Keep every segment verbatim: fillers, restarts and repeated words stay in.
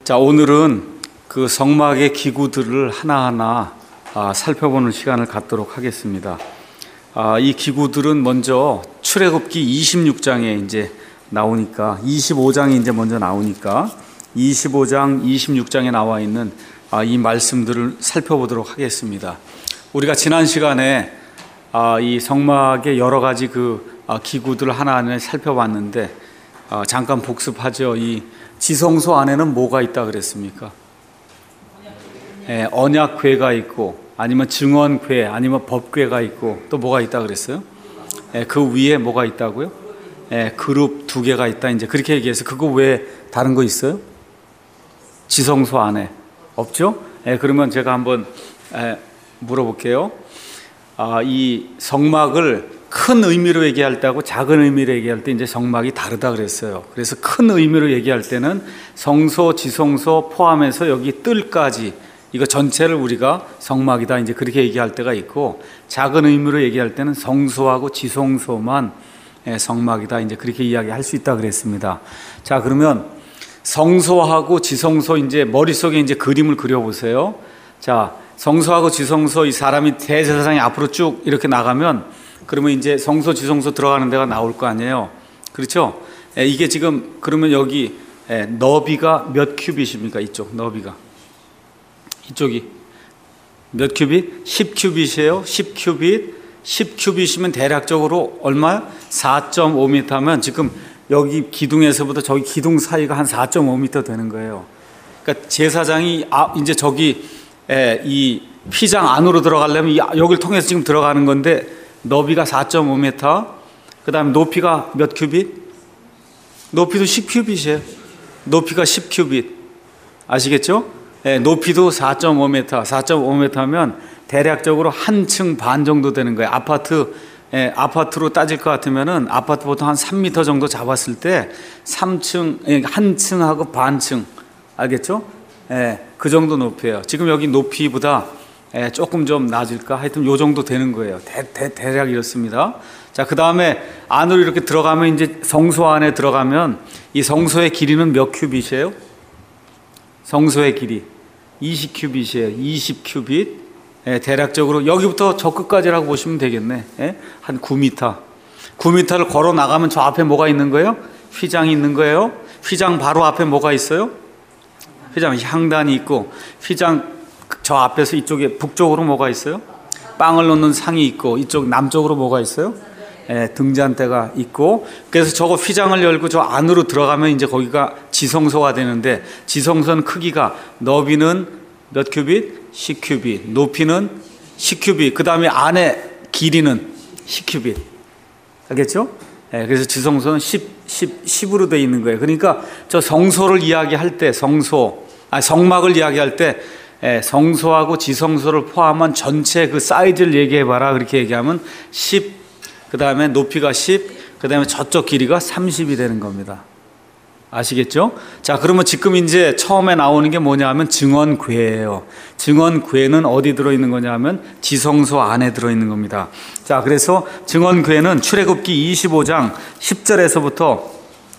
자, 오늘은 그 성막의 기구들을 하나하나 아, 살펴보는 시간을 갖도록 하겠습니다. 아, 이 기구들은 먼저 출애굽기 이십육 장에 이제 나오니까 이십오 장이 이제 먼저 나오니까 이십오 장, 이십육 장에 나와 있는 아, 이 말씀들을 살펴보도록 하겠습니다. 우리가 지난 시간에 아, 이 성막의 여러 가지 그 아, 기구들을 하나하나 살펴봤는데 아, 잠깐 복습하죠. 이 지성소 안에는 뭐가 있다 그랬습니까? 예, 언약궤가 있고 아니면 증언궤 아니면 법궤가 있고 또 뭐가 있다 그랬어요? 예, 그 위에 뭐가 있다고요? 예, 그룹 두 개가 있다 이제 그렇게 얘기해서 그거 외에 다른 거 있어요? 지성소 안에 없죠? 예, 그러면 제가 한번 예, 물어볼게요. 아, 이 성막을 큰 의미로 얘기할 때하고 작은 의미로 얘기할 때 이제 성막이 다르다 그랬어요. 그래서 큰 의미로 얘기할 때는 성소, 지성소 포함해서 여기 뜰까지 이거 전체를 우리가 성막이다 이제 그렇게 얘기할 때가 있고, 작은 의미로 얘기할 때는 성소하고 지성소만 성막이다 이제 그렇게 이야기할 수 있다 그랬습니다. 자, 그러면 성소하고 지성소 이제 머릿속에 이제 그림을 그려보세요. 자, 성소하고 지성소 이 사람이 대제사장이 앞으로 쭉 이렇게 나가면 그러면 이제 성소, 지성소 들어가는 데가 나올 거 아니에요. 그렇죠? 에, 이게 지금 그러면 여기 에, 너비가 몇 큐빗입니까? 이쪽 너비가 이쪽이 몇 큐빗? 십 큐빗이에요. 십 큐빗. 십 큐빗이면 대략적으로 얼마요? 사 점 오 미터면 지금 여기 기둥에서부터 저기 기둥 사이가 한 사 점 오 미터 되는 거예요. 그러니까 제사장이 아, 이제 저기 에, 이 휘장 안으로 들어가려면 이, 여기를 통해서 지금 들어가는 건데 너비가 사 점 오 미터, 그 다음에 높이가 몇 큐빗? 높이도 십 큐빗이에요. 높이가 십 큐빗. 아시겠죠? 네, 높이도 사 점 오 미터, 사 점 오 미터면 대략적으로 한 층 반 정도 되는 거예요. 아파트, 예, 아파트로 따질 것 같으면은 아파트 보통 한 삼 미터 정도 잡았을 때 삼 층, 예, 한 층하고 반 층. 알겠죠? 예, 그 정도 높이에요. 지금 여기 높이보다 예, 조금 좀 낮을까? 하여튼 요 정도 되는 거예요. 대, 대, 대략 이렇습니다. 자, 그 다음에 안으로 이렇게 들어가면 이제 성소 안에 들어가면 이 성소의 길이는 몇 큐빗이에요? 성소의 길이 이십 큐빗이에요. 이십 큐빗. 예, 대략적으로 여기부터 저 끝까지라고 보시면 되겠네. 예? 한 구 미터. 구 미터를 걸어 나가면 저 앞에 뭐가 있는 거예요? 휘장이 있는 거예요. 휘장 바로 앞에 뭐가 있어요? 휘장 향단이 있고, 휘장 저 앞에서 이쪽에 북쪽으로 뭐가 있어요? 빵을 놓는 상이 있고, 이쪽 남쪽으로 뭐가 있어요? 예, 등잔대가 있고, 그래서 저거 휘장을 열고 저 안으로 들어가면 이제 거기가 지성소가 되는데, 지성소는 크기가 너비는 몇 큐빗? 십 큐빗. 높이는 십 큐빗. 그 다음에 안에 길이는 십 큐빗. 알겠죠? 예, 그래서 지성소는 십, 십, 십으로 되어 있는 거예요. 그러니까 저 성소를 이야기할 때, 성소, 아, 성막을 이야기할 때, 예, 성소하고 지성소를 포함한 전체 그 사이즈를 얘기해봐라. 그렇게 얘기하면 십, 그 다음에 높이가 십, 그 다음에 저쪽 길이가 삼십이 되는 겁니다. 아시겠죠? 자, 그러면 지금 이제 처음에 나오는 게 뭐냐 하면 증언궤예요. 증언궤는 어디 들어있는 거냐 하면 지성소 안에 들어있는 겁니다. 자, 그래서 증언궤는 출애굽기 이십오 장 십 절에서부터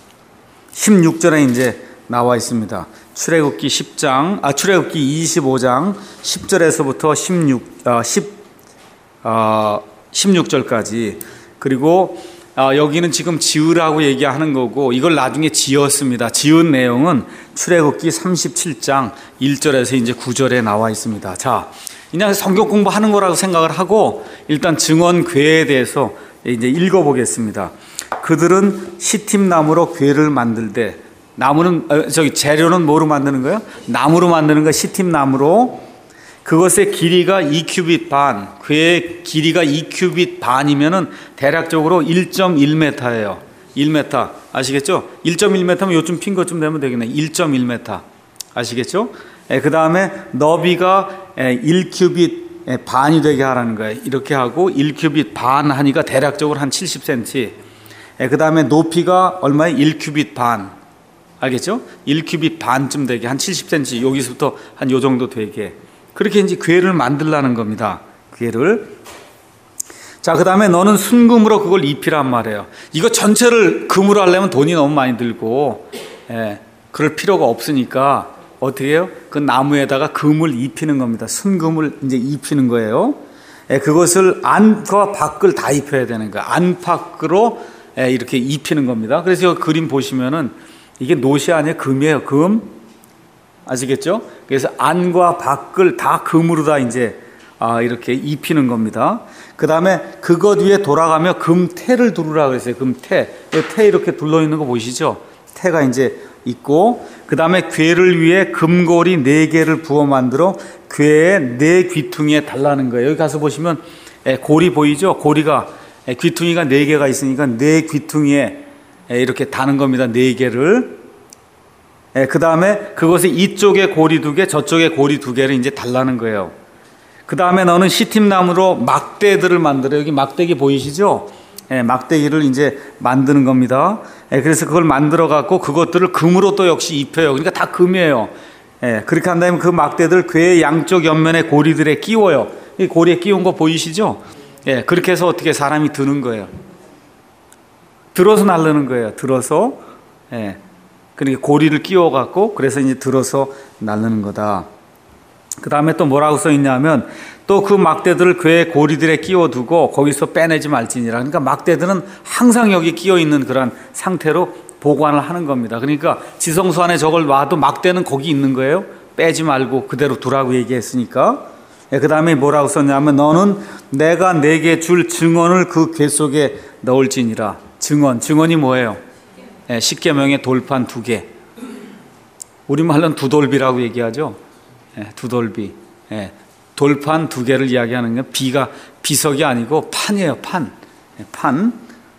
십육 절에 이제 나와 있습니다. 출애굽기 십 장, 아, 출애굽기 이십오 장 십 절에서부터 십육, 아, 십, 아, 십육 절까지. 그리고 아, 여기는 지금 지으라고 얘기하는 거고, 이걸 나중에 지었습니다. 지은 내용은 출애굽기 삼십칠 장 일 절에서 이제 구 절에 나와 있습니다. 자, 그냥 성경 공부하는 거라고 생각을 하고 일단 증언궤에 대해서 이제 읽어보겠습니다. 그들은 시팀 나무로 궤를 만들되, 나무는 어, 저기 재료는 뭐로 만드는 거예요? 나무로 만드는 거, 시팀 나무로. 그것의 길이가 이 큐빗 반, 궤의 길이가 이 큐빗 반이면은 대략적으로 일 점 일 미터예요. 일 미터. 아시겠죠? 일 점 일 미터면 요즘 핀 것쯤 되면 되겠네. 일 점 일 미터. 아시겠죠? 예, 그 다음에 너비가 예, 일 큐빗 예, 반이 되게 하라는 거예요. 이렇게 하고 일 큐빗 반 하니까 대략적으로 한 칠십 센티미터. 예, 그 다음에 높이가 얼마에? 일 큐빗 반. 알겠죠? 일 큐빗 반쯤 되게 한 칠십 센티미터. 여기서부터 한 요 정도 되게. 그렇게 이제 궤를 만들라는 겁니다. 궤를. 자, 그 다음에 너는 순금으로 그걸 입히란 말이에요. 이거 전체를 금으로 하려면 돈이 너무 많이 들고, 예, 그럴 필요가 없으니까 어떻게 해요? 그 나무에다가 금을 입히는 겁니다. 순금을 이제 입히는 거예요. 예, 그것을 안과 밖을 다 입혀야 되는 거예요. 안팎으로 예, 이렇게 입히는 겁니다. 그래서 이 그림 보시면은 이게 노시 아니에요? 금이에요. 금. 아시겠죠? 그래서 안과 밖을 다 금으로 다 이제 아, 이렇게 입히는 겁니다. 그 다음에 그것 위에 돌아가며 금태를 두르라 그랬어요. 금태. 태 이렇게 둘러 있는 거 보이시죠? 태가 이제 있고, 그 다음에 궤를 위해 금고리 네 개를 부어 만들어 궤의 네 귀퉁이에 달라는 거예요. 여기 가서 보시면 고리 보이죠? 고리가 귀퉁이가 네 개가 있으니까 네 귀퉁이에 이렇게 다는 겁니다. 네 개를. 그 다음에 그것에 이쪽에 고리 두 개, 저쪽에 고리 두 개를 이제 달라는 거예요. 그 다음에 너는 시팀나무로 막대들을 만들어. 여기 막대기 보이시죠? 예, 막대기를 이제 만드는 겁니다. 예, 그래서 그걸 만들어 갖고 그것들을 금으로 또 역시 입혀요. 그러니까 다 금이에요. 예, 그렇게 한 다음에 그 막대들 궤의 양쪽 옆면에 고리들에 끼워요. 이 고리에 끼운 거 보이시죠? 예, 그렇게 해서 어떻게 사람이 드는 거예요. 들어서 나르는 거예요. 들어서. 예, 그러니까 고리를 끼워 갖고 그래서 이제 들어서 나르는 거다. 그 다음에 또 뭐라고 써 있냐면 또 그 막대들을 궤의 고리들에 끼워두고 거기서 빼내지 말지니라. 그러니까 막대들은 항상 여기 끼어 있는 그런 상태로 보관을 하는 겁니다. 그러니까 지성소 안에 저걸 놔도 막대는 거기 있는 거예요. 빼지 말고 그대로 두라고 얘기했으니까. 그 다음에 뭐라고 썼냐면 너는 내가 내게 줄 증언을 그 궤 속에 넣을지니라. 증언. 증언이 뭐예요? 십계명의 돌판 두 개. 우리말로는 두돌비라고 얘기하죠. 두돌비. 돌판 두 개를 이야기하는 건 비가 비석이 아니고 판이에요. 판. 판.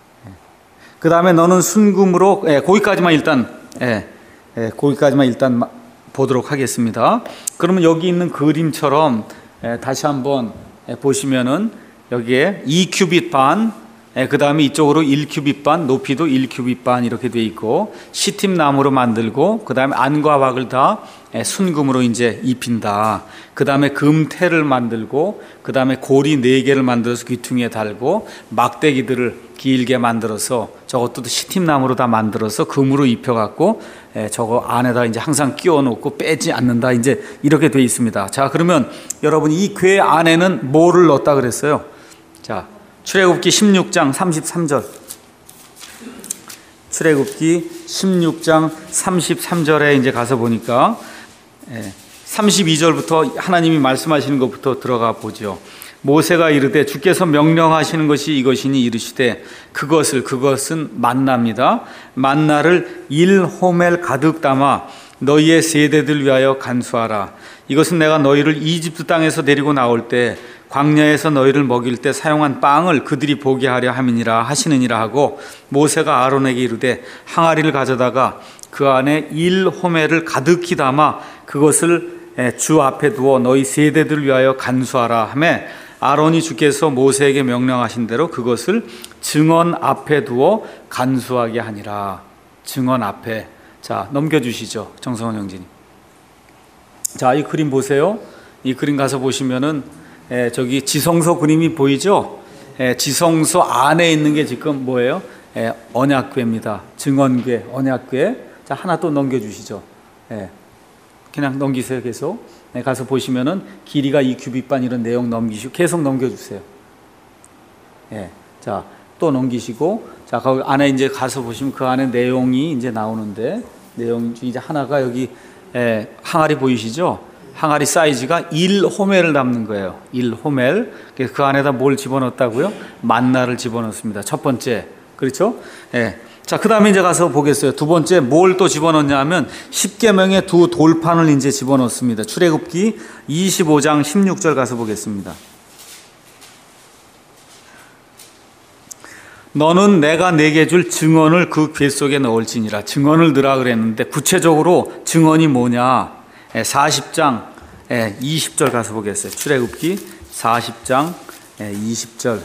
그 다음에 너는 순금으로 예, 거기까지만 일단 예, 예, 거기까지만 일단 보도록 하겠습니다. 그러면 여기 있는 그림처럼 예, 다시 한번 예, 보시면은 여기에 이 큐빗 반, 예, 그 다음에 이쪽으로 일 큐빗 반, 높이도 일 큐빗 반 이렇게 돼 있고 시팀 나무로 만들고 그 다음에 안과 밖을 다 예, 순금으로 이제 입힌다. 그 다음에 금태를 만들고 그 다음에 고리 네 개를 만들어서 귀퉁이에 달고 막대기들을 길게 만들어서 저것도 시팀 나무로 다 만들어서 금으로 입혀갖고 예, 저거 안에다 이제 항상 끼워놓고 빼지 않는다. 이제 이렇게 돼 있습니다. 자, 그러면 여러분 이 궤 안에는 뭐를 넣었다 그랬어요? 자, 출애굽기 십육 장 삼십삼 절. 출애굽기 십육 장 삼십삼 절에 이제 가서 보니까 예, 삼십이 절부터 하나님이 말씀하시는 것부터 들어가 보죠. 모세가 이르되 주께서 명령하시는 것이 이것이니 이르시되 그것을 그것은 만나입니다. 만나를 일 호멜 가득 담아 너희의 세대들 위하여 간수하라. 이것은 내가 너희를 이집트 땅에서 데리고 나올 때 광야에서 너희를 먹일 때 사용한 빵을 그들이 보게 하려 함이니라 하시느니라 하고 모세가 아론에게 이르되 항아리를 가져다가 그 안에 일 호멜을 가득히 담아 그것을 주 앞에 두어 너희 세대들을 위하여 간수하라 하매 아론이 주께서 모세에게 명령하신 대로 그것을 증언 앞에 두어 간수하게 하니라. 증언 앞에. 자, 넘겨주시죠. 정성원 형제님. 자, 이 그림 보세요. 이 그림 가서 보시면은 에, 저기 지성소 그림이 보이죠? 에, 지성소 안에 있는 게 지금 뭐예요? 에, 언약궤입니다. 증언궤, 언약궤. 자, 하나 또 넘겨주시죠. 에, 그냥 넘기세요. 계속. 네, 가서 보시면은 길이가 이 큐빗반 이런 내용 넘기시고 계속 넘겨주세요. 예, 자, 또 넘기시고, 자, 거기 안에 이제 가서 보시면 그 안에 내용이 이제 나오는데, 내용 중 이제 하나가 여기, 예, 항아리 보이시죠? 항아리 사이즈가 일 호멜을 담는 거예요. 일 호멜. 그래서 그 안에다 뭘 집어넣었다고요? 만나를 집어넣습니다. 첫 번째. 그렇죠? 예. 자, 그 다음에 이제 가서 보겠어요. 두 번째, 뭘 또 집어넣냐 하면, 십계명의 두 돌판을 이제 집어넣습니다. 출애굽기 이십오 장 십육 절 가서 보겠습니다. 너는 내가 내게 줄 증언을 그 궤 속에 넣을지니라. 증언을 넣으라 그랬는데, 구체적으로 증언이 뭐냐? 사십 장 이십 절 가서 보겠어요. 출애굽기 사십 장 이십 절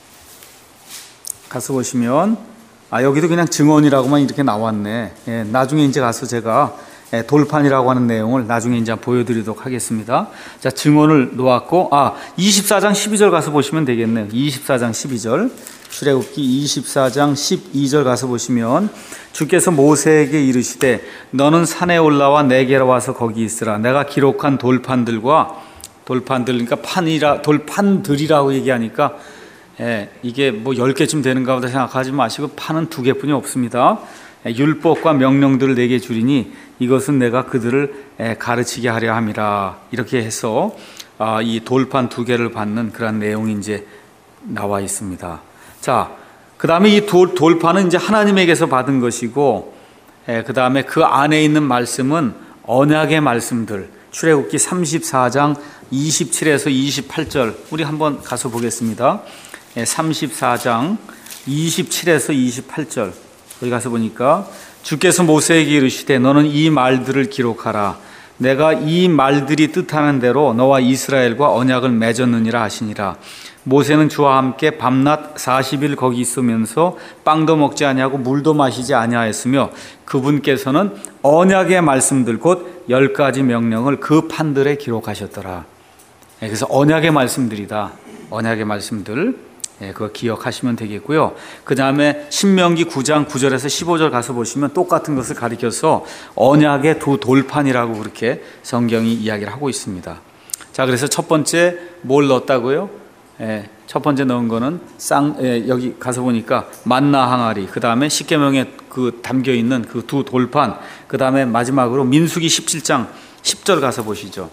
가서 보시면, 아, 여기도 그냥 증언이라고만 이렇게 나왔네. 예, 나중에 이제 가서 제가 예, 돌판이라고 하는 내용을 나중에 이제 보여드리도록 하겠습니다. 자, 증언을 놓았고, 아, 이십사 장 십이 절 가서 보시면 되겠네요. 이십사 장 십이 절. 출애굽기 이십사 장 십이 절 가서 보시면 주께서 모세에게 이르시되 너는 산에 올라와 내게로 와서 거기 있으라. 내가 기록한 돌판들과 돌판들, 그러니까 판이라 돌판들이라고 얘기하니까 예, 이게 뭐 열 개쯤 되는가 보다 생각하지 마시고 판은 두 개뿐이 없습니다. 예, 율법과 명령들을 내게 주리니 이것은 내가 그들을 예, 가르치게 하려 함이라. 이렇게 해서 아, 이 돌판 두 개를 받는 그런 내용이 이제 나와 있습니다. 자, 그 다음에 이 돌, 돌판은 이제 하나님에게서 받은 것이고, 예, 그 다음에 그 안에 있는 말씀은 언약의 말씀들, 출애굽기 삼십사 장 이십칠에서 이십팔 절, 우리 한번 가서 보겠습니다. 예, 삼십사 장 이십칠에서 이십팔 절, 여기 가서 보니까 주께서 모세에게 이르시되 너는 이 말들을 기록하라. 내가 이 말들이 뜻하는 대로 너와 이스라엘과 언약을 맺었느니라 하시니라. 모세는 주와 함께 밤낮 사십 일 거기 있으면서 빵도 먹지 아니하고 물도 마시지 아니하였으며 그분께서는 언약의 말씀들 곧 열 가지 명령을 그 판들에 기록하셨더라. 그래서 언약의 말씀들이다. 언약의 말씀들, 그거 기억하시면 되겠고요. 그 다음에 신명기 구 장 구 절에서 십오 절 가서 보시면 똑같은 것을 가리켜서 언약의 두 돌판이라고 그렇게 성경이 이야기를 하고 있습니다. 자, 그래서 첫 번째 뭘 넣었다고요? 예, 첫 번째 넣은 거는 쌍, 예, 여기 가서 보니까 만나 항아리, 그 다음에 십계명에 그 담겨 있는 그 두 돌판, 그 다음에 마지막으로 민수기 십칠 장 십 절 가서 보시죠.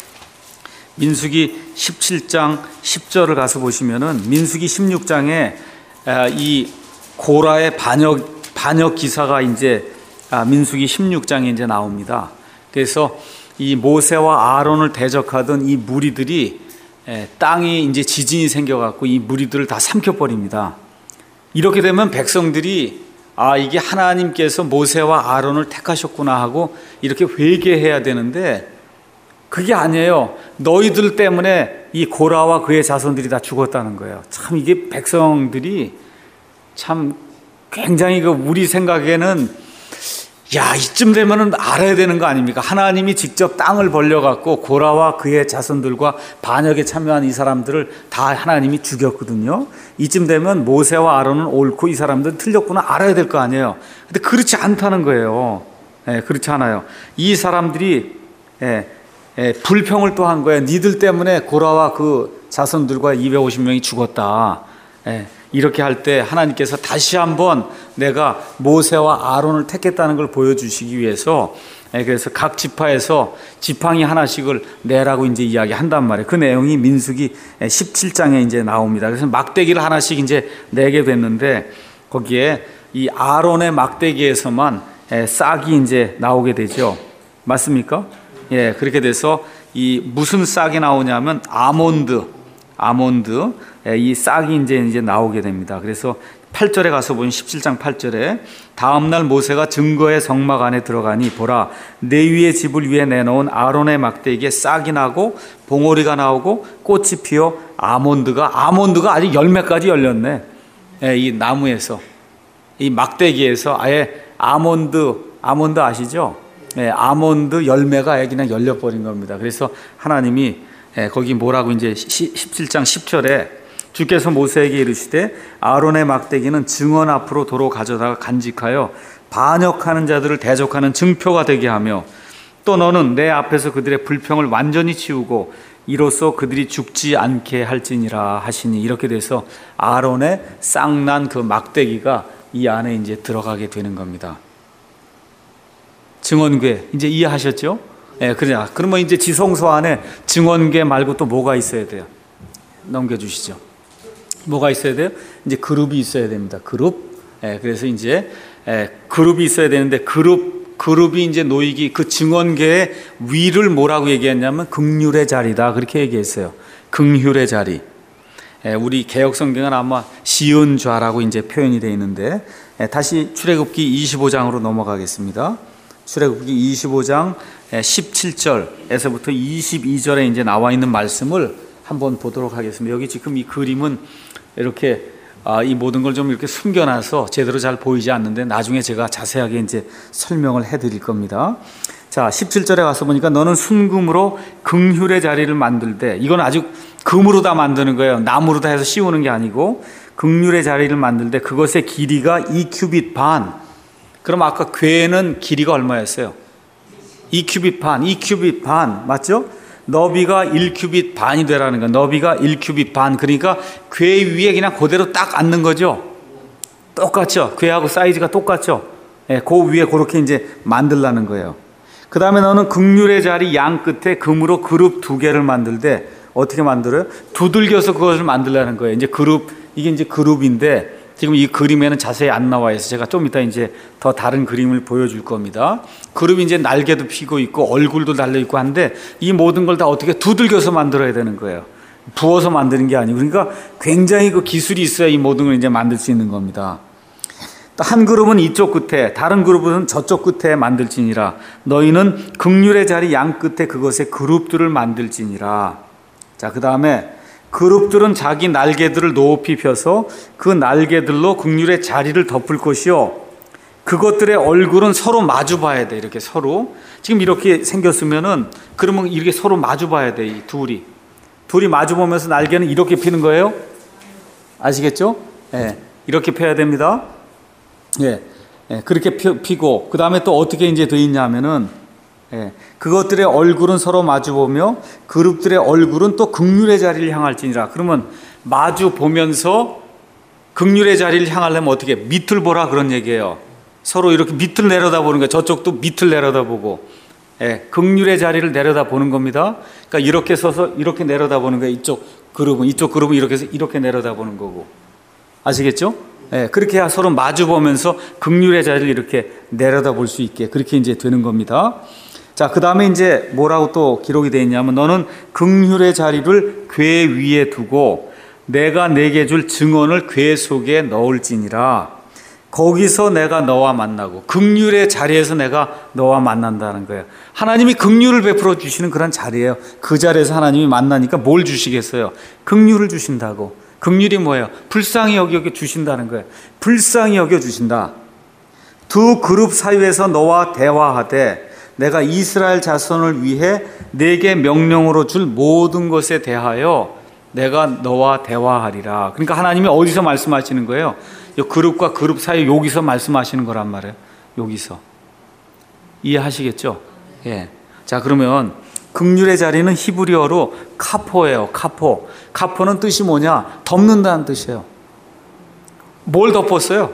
민수기 십칠 장 십 절을 가서 보시면은 민수기 십육 장에 이 고라의 반역 반역 기사가 이제 민수기 십육 장에 이제 나옵니다. 그래서 이 모세와 아론을 대적하던 이 무리들이 땅이 이제 지진이 생겨갖고 이 무리들을 다 삼켜버립니다. 이렇게 되면 백성들이 아, 이게 하나님께서 모세와 아론을 택하셨구나 하고 이렇게 회개해야 되는데 그게 아니에요. 너희들 때문에 이 고라와 그의 자손들이 다 죽었다는 거예요. 참 이게 백성들이 참 굉장히 그 우리 생각에는 야, 이쯤 되면은 알아야 되는 거 아닙니까? 하나님이 직접 땅을 벌려갖고 고라와 그의 자손들과 반역에 참여한 이 사람들을 다 하나님이 죽였거든요. 이쯤 되면 모세와 아론은 옳고 이 사람들은 틀렸구나 알아야 될 거 아니에요. 근데 그렇지 않다는 거예요. 예, 그렇지 않아요. 이 사람들이 예, 예, 불평을 또 한 거예요. 니들 때문에 고라와 그 자손들과 이백오십 명이 죽었다. 예. 이렇게 할 때 하나님께서 다시 한번 내가 모세와 아론을 택했다는 걸 보여주시기 위해서 그래서 각 지파에서 지팡이 하나씩을 내라고 이제 이야기한단 말이에요. 그 내용이 민수기 십칠 장에 이제 나옵니다. 그래서 막대기를 하나씩 이제 내게 됐는데 거기에 이 아론의 막대기에서만 싹이 이제 나오게 되죠. 맞습니까? 예, 그렇게 돼서 이 무슨 싹이 나오냐면 아몬드, 아몬드 이 싹이 이제 이제 나오게 됩니다. 그래서 팔 절에 가서 보면 십칠 장 팔 절에 다음 날 모세가 증거의 성막 안에 들어가니 보라 레위의 집을 위에 내놓은 아론의 막대기에 싹이 나고 봉오리가 나오고 꽃이 피어 아몬드가 아몬드가 아직 열매까지 열렸네. 예, 이 나무에서 이 막대기에서 아예 아몬드 아몬드 아시죠? 예, 아몬드 열매가 아예 그냥 열려버린 겁니다. 그래서 하나님이 예, 거기 뭐라고 이제 십칠 장 십 절에 주께서 모세에게 이르시되 아론의 막대기는 증언 앞으로 도로 가져다가 간직하여 반역하는 자들을 대적하는 증표가 되게 하며 또 너는 내 앞에서 그들의 불평을 완전히 치우고 이로써 그들이 죽지 않게 할지니라 하시니 이렇게 돼서 아론의 쌍난 그 막대기가 이 안에 이제 들어가게 되는 겁니다. 증언궤 이제 이해하셨죠? 예, 그래. 그러면 이제 지성소 안에 증언궤 말고 또 뭐가 있어야 돼요? 넘겨주시죠. 뭐가 있어야 돼요? 이제 그룹이 있어야 됩니다. 그룹. 예, 그래서 이제 예, 그룹이 있어야 되는데 그룹 그룹이 이제 놓이기 그 증언궤의 위를 뭐라고 얘기했냐면 긍휼의 자리다 그렇게 얘기했어요. 긍휼의 자리. 예, 우리 개역 성경은 아마 시은 좌라고 이제 표현이 되어 있는데 예, 다시 출애굽기 이십오 장으로 넘어가겠습니다. 출애굽기 이십오 장 십칠 절에서부터 이십이 절에 이제 나와 있는 말씀을 한번 보도록 하겠습니다. 여기 지금 이 그림은 이렇게 아, 이 모든 걸 좀 이렇게 숨겨놔서 제대로 잘 보이지 않는데 나중에 제가 자세하게 이제 설명을 해드릴 겁니다. 자, 십칠 절에 가서 보니까 너는 순금으로 긍휼의 자리를 만들되, 이건 아주 금으로 다 만드는 거예요. 나무로 다 해서 씌우는 게 아니고 긍휼의 자리를 만들되 그것의 길이가 이 큐빗 반. 그럼 아까 궤는 길이가 얼마였어요? 이 큐빗 반, 이 큐빗 반 맞죠? 너비가 일 큐빗 반이 되라는 거예요. 너비가 일 큐빗 반. 그러니까 궤 위에 그냥 그대로 딱 앉는 거죠. 똑같죠? 궤하고 사이즈가 똑같죠? 예, 그 위에 그렇게 이제 만들라는 거예요. 그 다음에 너는 긍휼의 자리 양 끝에 금으로 그룹 두 개를 만들되, 어떻게 만들어요? 두들겨서 그것을 만들라는 거예요. 이제 그룹, 이게 이제 그룹인데 지금 이 그림에는 자세히 안 나와 있어서 제가 좀 이따 이제 더 다른 그림을 보여줄 겁니다. 그룹이 이제 날개도 피고 있고 얼굴도 달려 있고 한데 이 모든 걸 다 어떻게 두들겨서 만들어야 되는 거예요. 부어서 만드는 게 아니고, 그러니까 굉장히 그 기술이 있어야 이 모든 걸 이제 만들 수 있는 겁니다. 또 한 그룹은 이쪽 끝에, 다른 그룹은 저쪽 끝에 만들지니라. 너희는 긍휼의 자리 양 끝에 그것의 그룹들을 만들지니라. 자, 그 다음에 그룹들은 자기 날개들을 높이 펴서 그 날개들로 긍휼의 자리를 덮을 것이요, 그것들의 얼굴은 서로 마주 봐야 돼. 이렇게 서로 지금 이렇게 생겼으면은, 그러면 이렇게 서로 마주 봐야 돼. 이 둘이 둘이 마주 보면서 날개는 이렇게 피는 거예요. 아시겠죠? 예, 이렇게 펴야 됩니다. 예, 예, 그렇게 피고 그 다음에 또 어떻게 이제 돼 있냐면은, 예, 그것들의 얼굴은 서로 마주보며 그룹들의 얼굴은 또 긍휼의 자리를 향할지니라. 그러면 마주 보면서 긍휼의 자리를 향하려면 어떻게? 밑을 보라 그런 얘기예요. 서로 이렇게 밑을 내려다보는 거예요. 저쪽도 밑을 내려다보고, 예, 긍휼의 자리를 내려다보는 겁니다. 그러니까 이렇게 서서 이렇게 내려다보는 거예요. 이쪽 그룹은, 이쪽 그룹은 이렇게 해서 이렇게 내려다보는 거고. 아시겠죠? 예, 그렇게 해야 서로 마주 보면서 긍휼의 자리를 이렇게 내려다볼 수 있게 그렇게 이제 되는 겁니다. 자, 그 다음에 이제 뭐라고 또 기록이 되어 있냐면, 너는 긍휼의 자리를 궤 위에 두고 내가 내게 줄 증언을 궤 속에 넣을지니라. 거기서 내가 너와 만나고, 긍휼의 자리에서 내가 너와 만난다는 거예요. 하나님이 긍휼을 베풀어 주시는 그런 자리예요. 그 자리에서 하나님이 만나니까 뭘 주시겠어요? 긍휼을 주신다고. 긍휼이 뭐예요? 불쌍히 여겨 주신다는 거예요. 불쌍히 여겨 주신다. 두 그룹 사이에서 너와 대화하되 내가 이스라엘 자손을 위해 내게 명령으로 줄 모든 것에 대하여 내가 너와 대화하리라. 그러니까 하나님이 어디서 말씀하시는 거예요? 이 그룹과 그룹 사이 여기서 말씀하시는 거란 말이에요. 여기서. 이해하시겠죠? 예. 자, 그러면 긍휼의 자리는 히브리어로 카포예요. 카포. 카포는 뜻이 뭐냐? 덮는다는 뜻이에요. 뭘 덮었어요?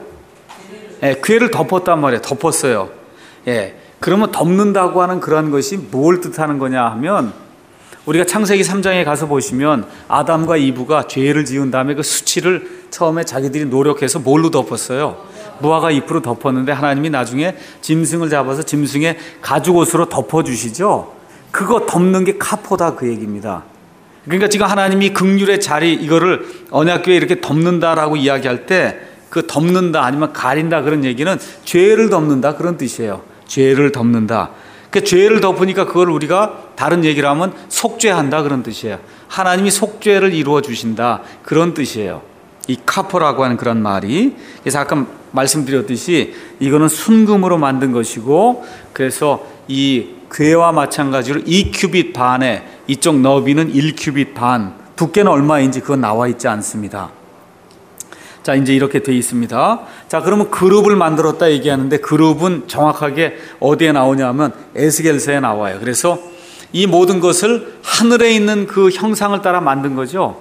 예, 궤를 덮었단 말이에요. 덮었어요. 예. 그러면 덮는다고 하는 그런 것이 뭘 뜻하는 거냐 하면, 우리가 창세기 삼 장에 가서 보시면 아담과 이브가 죄를 지은 다음에 그 수치를 처음에 자기들이 노력해서 뭘로 덮었어요? 무화과 잎으로 덮었는데 하나님이 나중에 짐승을 잡아서 짐승의 가죽옷으로 덮어주시죠. 그거 덮는 게 카포다 그 얘기입니다. 그러니까 지금 하나님이 긍휼의 자리, 이거를 언약궤에 이렇게 덮는다라고 이야기할 때 그 덮는다 아니면 가린다 그런 얘기는 죄를 덮는다 그런 뜻이에요. 죄를 덮는다. 그 죄를 덮으니까 그걸 우리가 다른 얘기를 하면 속죄한다 그런 뜻이에요. 하나님이 속죄를 이루어 주신다 그런 뜻이에요. 이 카포라고 하는 그런 말이. 그래서 아까 말씀드렸듯이 이거는 순금으로 만든 것이고, 그래서 이 궤와 마찬가지로 이 큐빗 반에 이쪽 너비는 일 큐빗 반, 두께는 얼마인지 그건 나와 있지 않습니다. 자, 이제 이렇게 돼 있습니다. 자, 그러면 그룹을 만들었다 얘기하는데 그룹은 정확하게 어디에 나오냐면 에스겔서에 나와요. 그래서 이 모든 것을 하늘에 있는 그 형상을 따라 만든 거죠.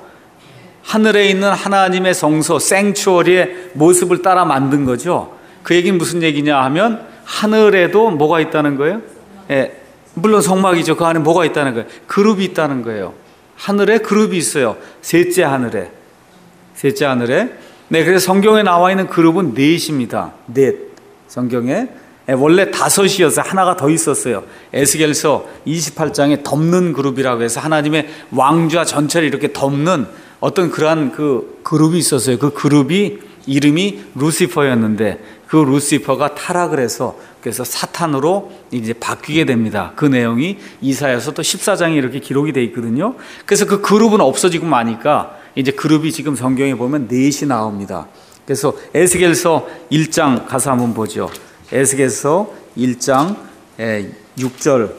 하늘에 있는 하나님의 성소, 생추어리의 모습을 따라 만든 거죠. 그 얘기는 무슨 얘기냐 하면 하늘에도 뭐가 있다는 거예요? 예, 물론 성막이죠. 그 안에 뭐가 있다는 거예요? 그룹이 있다는 거예요. 하늘에 그룹이 있어요. 셋째 하늘에. 셋째 하늘에. 네, 그래서 성경에 나와 있는 그룹은 넷입니다. 넷. 성경에. 예, 원래 다섯이었어요. 하나가 더 있었어요. 에스겔서 이십팔 장에 덮는 그룹이라고 해서 하나님의 왕좌 전체를 이렇게 덮는 어떤 그러한 그 그룹이 있었어요. 그 그룹이 이름이 루시퍼였는데 그 루시퍼가 타락을 해서 그래서 사탄으로 이제 바뀌게 됩니다. 그 내용이 이사야서 또 십사 장에 이렇게 기록이 되어 있거든요. 그래서 그 그룹은 없어지고 마니까 이제 그룹이 지금 성경에 보면 넷이 나옵니다. 그래서 에스겔서 일 장 가서 한번 보죠. 에스겔서 일 장 육 절.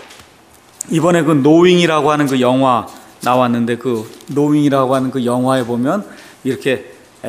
이번에 그 노윙이라고 하는 그 영화 나왔는데, 그 노윙이라고 하는 그 영화에 보면 이렇게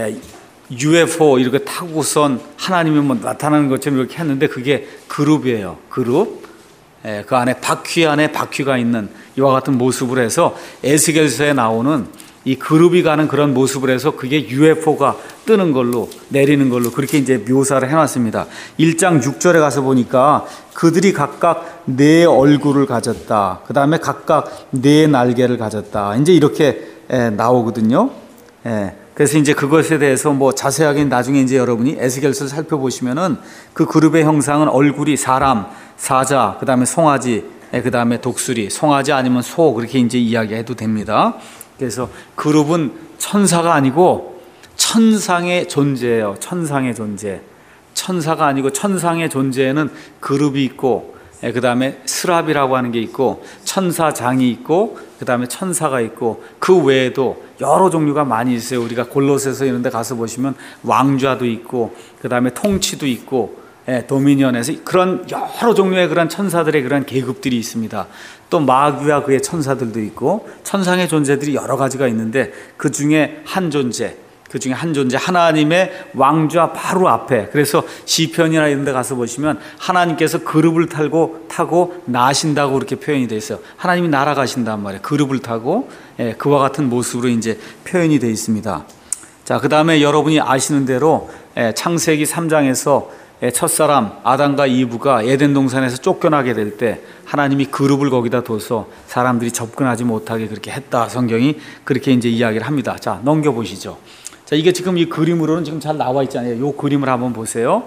유에프오 이렇게 타고선 하나님이 뭐 나타나는 것처럼 이렇게 했는데, 그게 그룹이에요. 그룹. 예, 그 안에 바퀴 안에 바퀴가 있는 이와 같은 모습을 해서 에스겔서에 나오는 이 그룹이 가는 그런 모습을 해서 그게 유에프오가 뜨는 걸로, 내리는 걸로 그렇게 이제 묘사를 해놨습니다. 일 장 육 절에 가서 보니까 그들이 각각 네 얼굴을 가졌다. 그 다음에 각각 네 날개를 가졌다. 이제 이렇게 예, 나오거든요. 예, 그래서 이제 그것에 대해서 뭐 자세하게 나중에 이제 여러분이 에스겔서를 살펴보시면은 그 그룹의 형상은 얼굴이 사람, 사자, 그 다음에 송아지, 예, 그 다음에 독수리, 송아지 아니면 소, 그렇게 이제 이야기해도 됩니다. 그래서 그룹은 천사가 아니고 천상의 존재예요. 천상의 존재. 천사가 아니고 천상의 존재에는 그룹이 있고, 예, 그 다음에 스랍이라고 하는 게 있고, 천사장이 있고, 그 다음에 천사가 있고, 그 외에도 여러 종류가 많이 있어요. 우리가 골로새서 이런 데 가서 보시면 왕좌도 있고, 그 다음에 통치도 있고, 예, 도미니언에서 그런 여러 종류의 그런 천사들의 그런 계급들이 있습니다. 또 마귀와 그의 천사들도 있고, 천상의 존재들이 여러 가지가 있는데, 그 중에 한 존재, 그 중에 한 존재, 하나님의 왕좌 바로 앞에, 그래서 시편이나 이런 데 가서 보시면 하나님께서 그룹을 타고 타고 나신다고 그렇게 표현이 되어 있어요. 하나님이 날아가신단 말이에요. 그룹을 타고, 예, 그와 같은 모습으로 이제 표현이 되어 있습니다. 자, 그 다음에 여러분이 아시는 대로 예, 창세기 삼 장에서 첫사람 아담과 이브가 에덴 동산에서 쫓겨나게 될 때 하나님이 그룹을 거기다 둬서 사람들이 접근하지 못하게 그렇게 했다. 성경이 그렇게 이제 이야기를 합니다. 자, 넘겨보시죠. 자, 이게 지금 이 그림으로는 지금 잘 나와 있잖아요. 이 그림을 한번 보세요.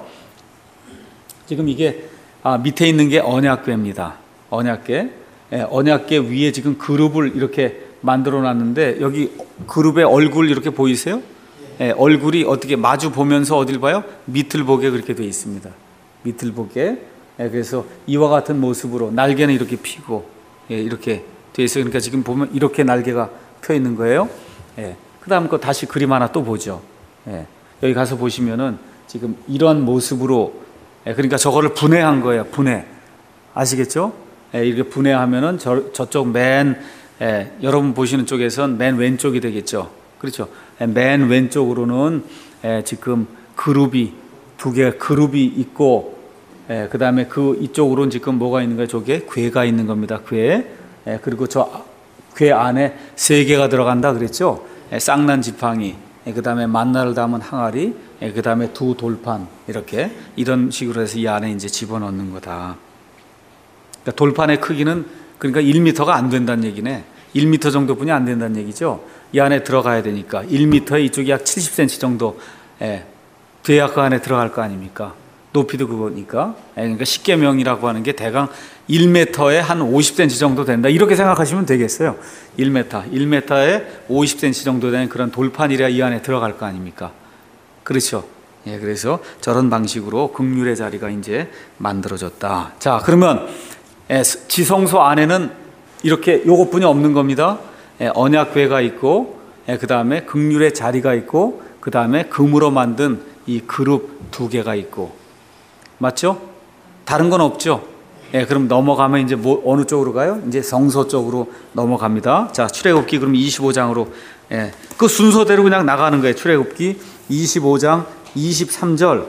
지금 이게 아, 밑에 있는 게 언약궤입니다. 언약궤. 예, 언약궤 위에 지금 그룹을 이렇게 만들어 놨는데, 여기 그룹의 얼굴 이렇게 보이세요? 예, 얼굴이 어떻게 마주 보면서 어딜 봐요? 밑을 보게 그렇게 되어 있습니다. 밑을 보게. 예, 그래서 이와 같은 모습으로 날개는 이렇게 피고, 예, 이렇게 되어 있어요. 그러니까 지금 보면 이렇게 날개가 펴 있는 거예요. 예, 그 다음 거 다시 그림 하나 또 보죠. 예, 여기 가서 보시면은 지금 이런 모습으로, 예, 그러니까 저거를 분해한 거예요. 분해. 아시겠죠? 예, 이렇게 분해하면은 저, 저쪽 맨, 예, 여러분 보시는 쪽에선 맨 왼쪽이 되겠죠. 그렇죠. 맨 왼쪽으로는 지금 그룹이 두 개가 그룹이 있고, 그 다음에 그 이쪽으로는 지금 뭐가 있는 거예요? 저게 궤가 있는 겁니다. 궤. 그리고 저 궤 안에 세 개가 들어간다 그랬죠. 쌍난 지팡이, 그 다음에 만나를 담은 항아리, 그 다음에 두 돌판, 이렇게 이런 식으로 해서 이 안에 이제 집어넣는 거다. 그러니까 돌판의 크기는 그러니까 일 미터가 안 된다는 얘기네. 일 미터 정도뿐이 안 된다는 얘기죠. 이 안에 들어가야 되니까 일 미터에 이쪽이 약 칠십 센티미터 정도, 예, 돼야 그 안에 들어갈 거 아닙니까? 높이도 그거니까. 예, 그러니까 십계명이라고 하는 게 대강 일 미터에 한 오십 센티미터 정도 된다. 이렇게 생각하시면 되겠어요. 일 미터, 일 미터에 오십 센티미터 정도 되는 그런 돌판이라 이 안에 들어갈 거 아닙니까? 그렇죠. 예, 그래서 저런 방식으로 긍휼의 자리가 이제 만들어졌다. 자, 그러면 예, 지성소 안에는 이렇게 요것뿐이 없는 겁니다. 예, 언약궤가 있고, 예, 그 다음에 긍휼의 자리가 있고, 그 다음에 금으로 만든 이 그룹 두 개가 있고, 맞죠? 다른 건 없죠? 예, 그럼 넘어가면 이제 뭐, 어느 쪽으로 가요? 이제 성소 쪽으로 넘어갑니다. 자, 출애굽기 그럼 이십오 장으로, 예, 그 순서대로 그냥 나가는 거예요. 출애굽기 이십오 장 이십삼 절.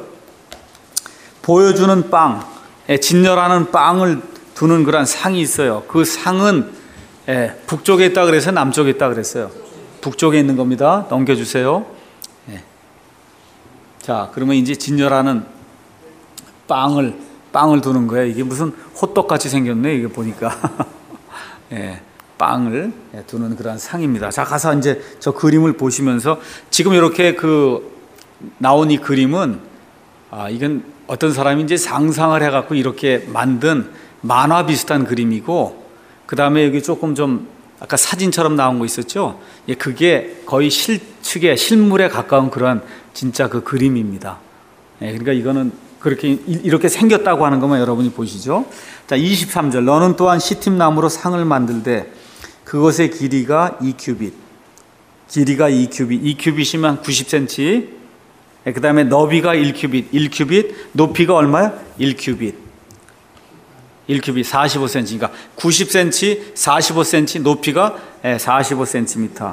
보여주는 빵, 예, 진열하는 빵을 두는 그런 상이 있어요. 그 상은 예, 북쪽에 있다 그래서 남쪽에 있다 그랬어요. 북쪽에 있는 겁니다. 넘겨주세요. 예. 자, 그러면 이제 진열하는 빵을 빵을 두는 거예요. 이게 무슨 호떡같이 생겼네. 이게 보니까 예, 빵을 두는 그런 상입니다. 자, 가서 이제 저 그림을 보시면서 지금 이렇게 그 나온 이 그림은 아, 이건 어떤 사람이 이제 상상을 해갖고 이렇게 만든 만화 비슷한 그림이고, 그 다음에 여기 조금 좀 아까 사진처럼 나온 거 있었죠? 예, 그게 거의 실측에 실물에 가까운 그런 진짜 그 그림입니다. 예, 그러니까 이거는 그렇게 이렇게 생겼다고 하는 것만 여러분이 보시죠. 자, 이십삼 절. 너는 또한 시팀 나무로 상을 만들되 그것의 길이가 이 큐빗, 길이가 이 큐빗, 이 큐빗이면 구십 센티미터. 예, 그 다음에 너비가 일 큐빗, 일 큐빗, 높이가 얼마야? 일 큐빗. 일 큐빗 사십오 센티미터. 그러니까 구십 센티미터, 사십오 센티미터, 높이가 사십오 센티미터.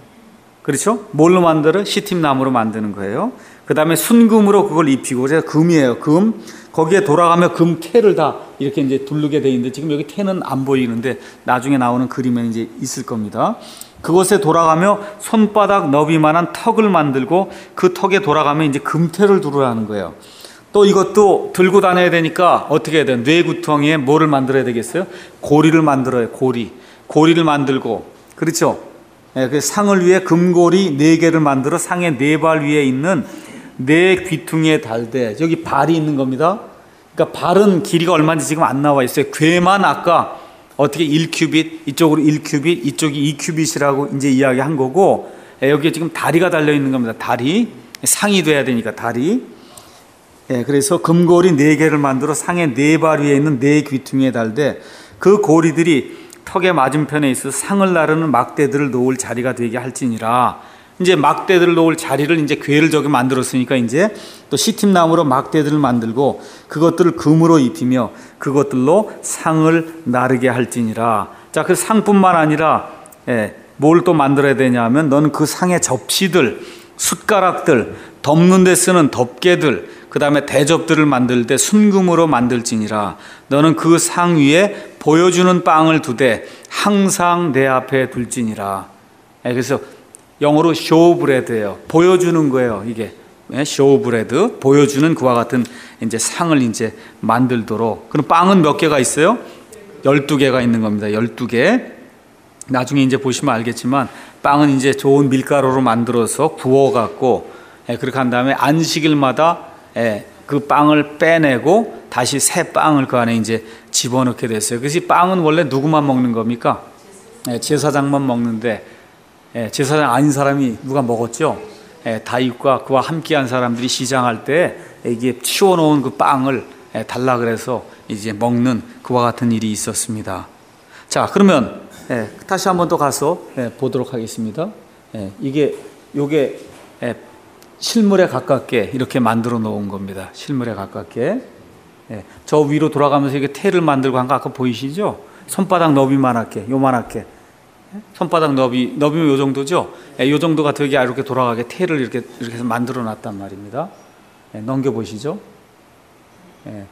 그렇죠? 뭘로 만들어? 시팀나무로 만드는 거예요. 그 다음에 순금으로 그걸 입히고, 그래서 금이에요. 금. 거기에 돌아가면 금 태를 다 이렇게 이제 두르게 돼 있는데, 지금 여기 태는 안 보이는데 나중에 나오는 그림에 이제 있을 겁니다. 그곳에 돌아가며 손바닥 너비만한 턱을 만들고 그 턱에 돌아가면 이제 금태를 두르라는 거예요. 또 이것도 들고 다녀야 되니까 어떻게 해야 돼요? 뇌구덩이에 뭐를 만들어야 되겠어요? 고리를 만들어요. 고리. 고리를 만들고, 그렇죠? 예, 그 상을 위해 금고리 네 개를 만들어 상의 네 발 위에 있는 네 귀퉁이에 달되, 여기 발이 있는 겁니다. 그러니까 발은 길이가 얼마인지 지금 안 나와 있어요. 궤만 아까 어떻게 일 큐빗, 이쪽으로 일 큐빗, 이쪽이 이 큐빗이라고 이제 이야기한 거고, 예, 여기에 지금 다리가 달려 있는 겁니다. 다리. 상이 돼야 되니까 다리. 예, 그래서 금고리 네 개를 만들어 상의 네 발 위에 있는 네 귀퉁이에 달되, 그 고리들이 턱의 맞은편에 있어 상을 나르는 막대들을 놓을 자리가 되게 할지니라. 이제 막대들을 놓을 자리를 이제 궤를 저기 만들었으니까 이제 또 시팀나무로 막대들을 만들고 그것들을 금으로 입히며 그것들로 상을 나르게 할지니라. 자, 그 상뿐만 아니라 예, 뭘 또 만들어야 되냐면, 너는 그 상의 접시들, 숟가락들, 덮는 데 쓰는 덮개들, 그 다음에 대접들을 만들 때 순금으로 만들지니라. 너는 그 상 위에 보여주는 빵을 두되 항상 내 앞에 둘지니라. 예, 그래서 영어로 쇼브레드예요. 보여주는 거예요. 이게 쇼브레드, 보여주는 그와 같은 이제 상을 이제 만들도록. 그럼 빵은 몇 개가 있어요? 열두 개가 있는 겁니다. 열두 개. 나중에 이제 보시면 알겠지만 빵은 이제 좋은 밀가루로 만들어서 구워 갖고, 예, 그렇게 한 다음에 안식일마다 예, 그 빵을 빼내고 다시 새 빵을 그 안에 이제 집어넣게 됐어요. 그래서 이 빵은 원래 누구만 먹는 겁니까? 예, 제사장만 먹는데, 예, 제사장 아닌 사람이 누가 먹었죠? 예, 다윗과 그와 함께한 사람들이 시장할 때 이게 치워놓은 그 빵을 예, 달라 그래서 이제 먹는 그와 같은 일이 있었습니다. 자, 그러면 예, 다시 한번 더 가서 예, 보도록 하겠습니다. 예, 이게 요게 예, 실물에 가깝게 이렇게 만들어 놓은 겁니다. 실물에 가깝게. 예, 저 위로 돌아가면서 이게 태를 만들고 한 거 아까 보이시죠? 손바닥 너비만하게, 요만하게. 손바닥 너비, 너비면 요 정도죠? 예, 요 정도가 되게 이렇게 돌아가게 태를 이렇게, 이렇게 해서 만들어 놨단 말입니다. 예, 넘겨보시죠? 예,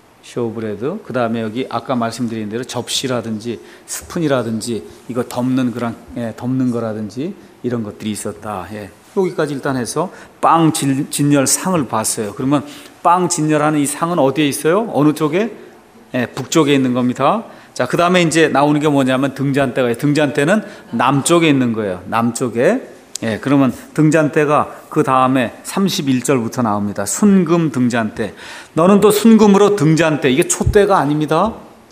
쇼브레드. 그 다음에 여기 아까 말씀드린 대로 접시라든지 스푼이라든지 이거 덮는 그런, 예, 덮는 거라든지 이런 것들이 있었다. 예. 여기까지 일단 해서 빵 진열 상을 봤어요. 그러면 빵 진열하는 이 상은 어디에 있어요? 어느 쪽에? 예, 북쪽에 있는 겁니다. 자, 그 다음에 이제 나오는 게 뭐냐면 등잔대가, 등잔대는 남쪽에 있는 거예요. 남쪽에. 예, 그러면 등잔대가 그 다음에 삼십일 절부터 나옵니다. 순금 등잔대. 너는 또 순금으로 등잔대. 이게 촛대가 아닙니다.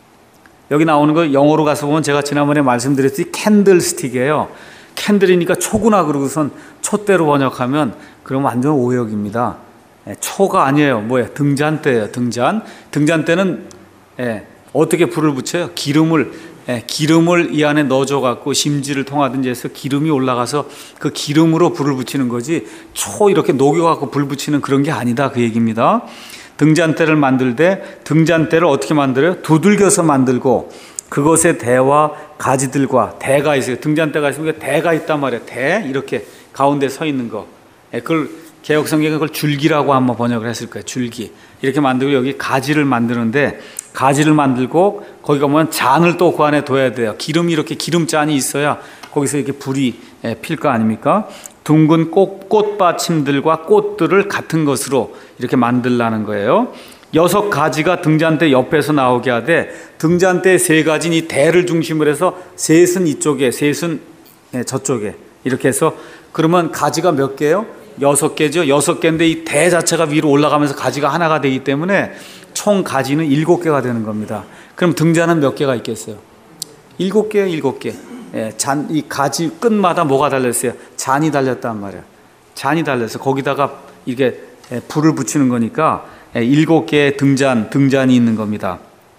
여기 나오는 거 영어로 가서 보면 제가 지난번에 말씀드렸듯이 캔들스틱이에요. 캔들이니까 초구나 그러고선 촛대로 번역하면 그러면 완전 오역입니다. 예, 초가 아니에요. 뭐예요? 등잔대예요. 등잔. 등잔대는 예, 어떻게 불을 붙여요? 기름을 예, 기름을 이 안에 넣어줘 갖고 심지를 통하든지 해서 기름이 올라가서 그 기름으로 불을 붙이는 거지, 초 이렇게 녹여 갖고 불 붙이는 그런 게 아니다, 그 얘기입니다. 등잔대를 만들 때 등잔대를 어떻게 만들어요? 두들겨서 만들고 그것에 대와 가지들과 대가 있어요. 등잔대가 있으면 대가 있단 말이에요. 대 이렇게 가운데 서 있는 거. 예, 그걸 개혁 성경에 그걸 줄기라고 한번 번역을 했을 거예요. 줄기. 이렇게 만들고 여기 가지를 만드는데, 가지를 만들고 거기 가면 잔을 또 그 안에 둬야 돼요. 기름이 이렇게 기름잔이 있어야 거기서 이렇게 불이 필 거 아닙니까? 둥근 꽃, 꽃받침들과 꽃들을 같은 것으로 이렇게 만들라는 거예요. 여섯 가지가 등잔대 옆에서 나오게 하되, 등잔대 세 가지는 이 대를 중심으로 해서 셋은 이쪽에, 셋은 저쪽에 이렇게 해서, 그러면 가지가 몇 개예요? 여섯 개죠. 여섯 개인데 이 대 자체가 위로 올라가면서 가지가 하나가 되기 때문에 총 가지는 일곱 개가 되는 겁니다. 그럼 등잔은 몇 개가 있겠어요? 일곱 개요, 일곱 개. 예, 잔, 이 가지 끝마다 뭐가 달렸어요? 잔이 달렸단 말이에요. 잔이 달려서 거기다가 이게 불을 붙이는 거니까 일곱 개의 등잔, 등잔이 있는 겁니다.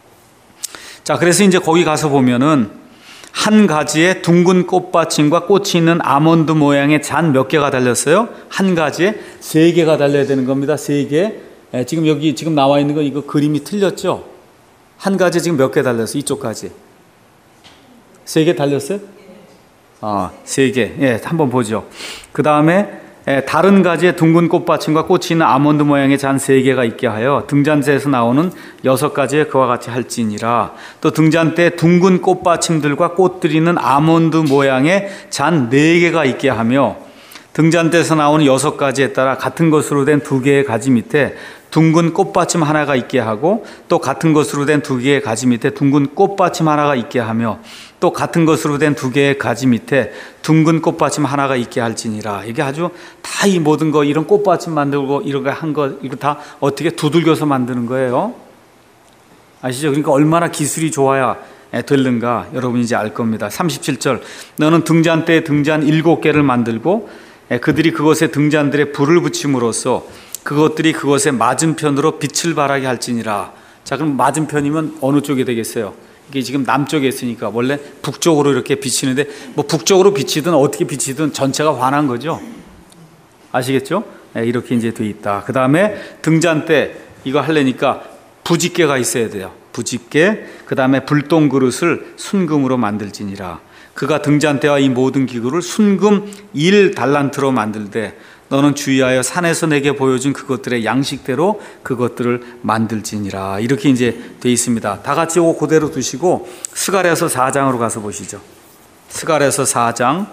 자, 그래서 이제 거기 가서 보면은 한 가지에 둥근 꽃받침과 꽃이 있는 아몬드 모양의 잔 몇 개가 달렸어요? 한 가지에 세 개가 달려야 되는 겁니다. 세 개. 예, 지금 여기 지금 나와 있는 거 이거 그림이 틀렸죠? 한 가지 지금 몇 개 달렸어요? 이쪽까지 세 개 달렸어요? 아, 세 개. 예, 한번 보죠. 그 다음에 다른 가지의 둥근 꽃받침과 꽃이 있는 아몬드 모양의 잔 세 개가 있게 하여 등잔대에서 나오는 여섯 가지의 그와 같이 할지니라. 또 등잔대에 둥근 꽃받침들과 꽃들이 있는 아몬드 모양의 잔 네 개가 있게 하며 등잔대에서 나오는 여섯 가지에 따라 같은 것으로 된 두 개의 가지 밑에 둥근 꽃받침 하나가 있게 하고 또 같은 것으로 된 두 개의 가지 밑에 둥근 꽃받침 하나가 있게 하며 또 같은 것으로 된 두 개의 가지 밑에 둥근 꽃받침 하나가 있게 할지니라. 이게 아주 다 이 모든 거 이런 꽃받침 만들고 이런 거 한 거 이거 다 어떻게 두들겨서 만드는 거예요. 아시죠? 그러니까 얼마나 기술이 좋아야 되는가 여러분이 이제 알 겁니다. 삼십칠 절 너는 등잔대에 등잔 일곱 개를 만들고 그들이 그것에 등잔들에 불을 붙임으로써 그것들이 그것의 맞은편으로 빛을 발하게 할지니라. 자, 그럼 맞은편이면 어느 쪽이 되겠어요? 이게 지금 남쪽에 있으니까 원래 북쪽으로 이렇게 비치는데 뭐 북쪽으로 비치든 어떻게 비치든 전체가 환한 거죠. 아시겠죠? 네, 이렇게 이제 돼 있다. 그 다음에 등잔대 이거 하려니까 부집개가 있어야 돼요. 부집개. 그 다음에 불똥 그릇을 순금으로 만들지니라. 그가 등잔대와 이 모든 기구를 순금 일 달란트로 만들되 너는 주의하여 산에서 내게 보여준 그것들의 양식대로 그것들을 만들지니라. 이렇게 이제 돼 있습니다. 다 같이 이거 그대로 두시고 스가랴서 사 장으로 가서 보시죠. 스가랴서 사 장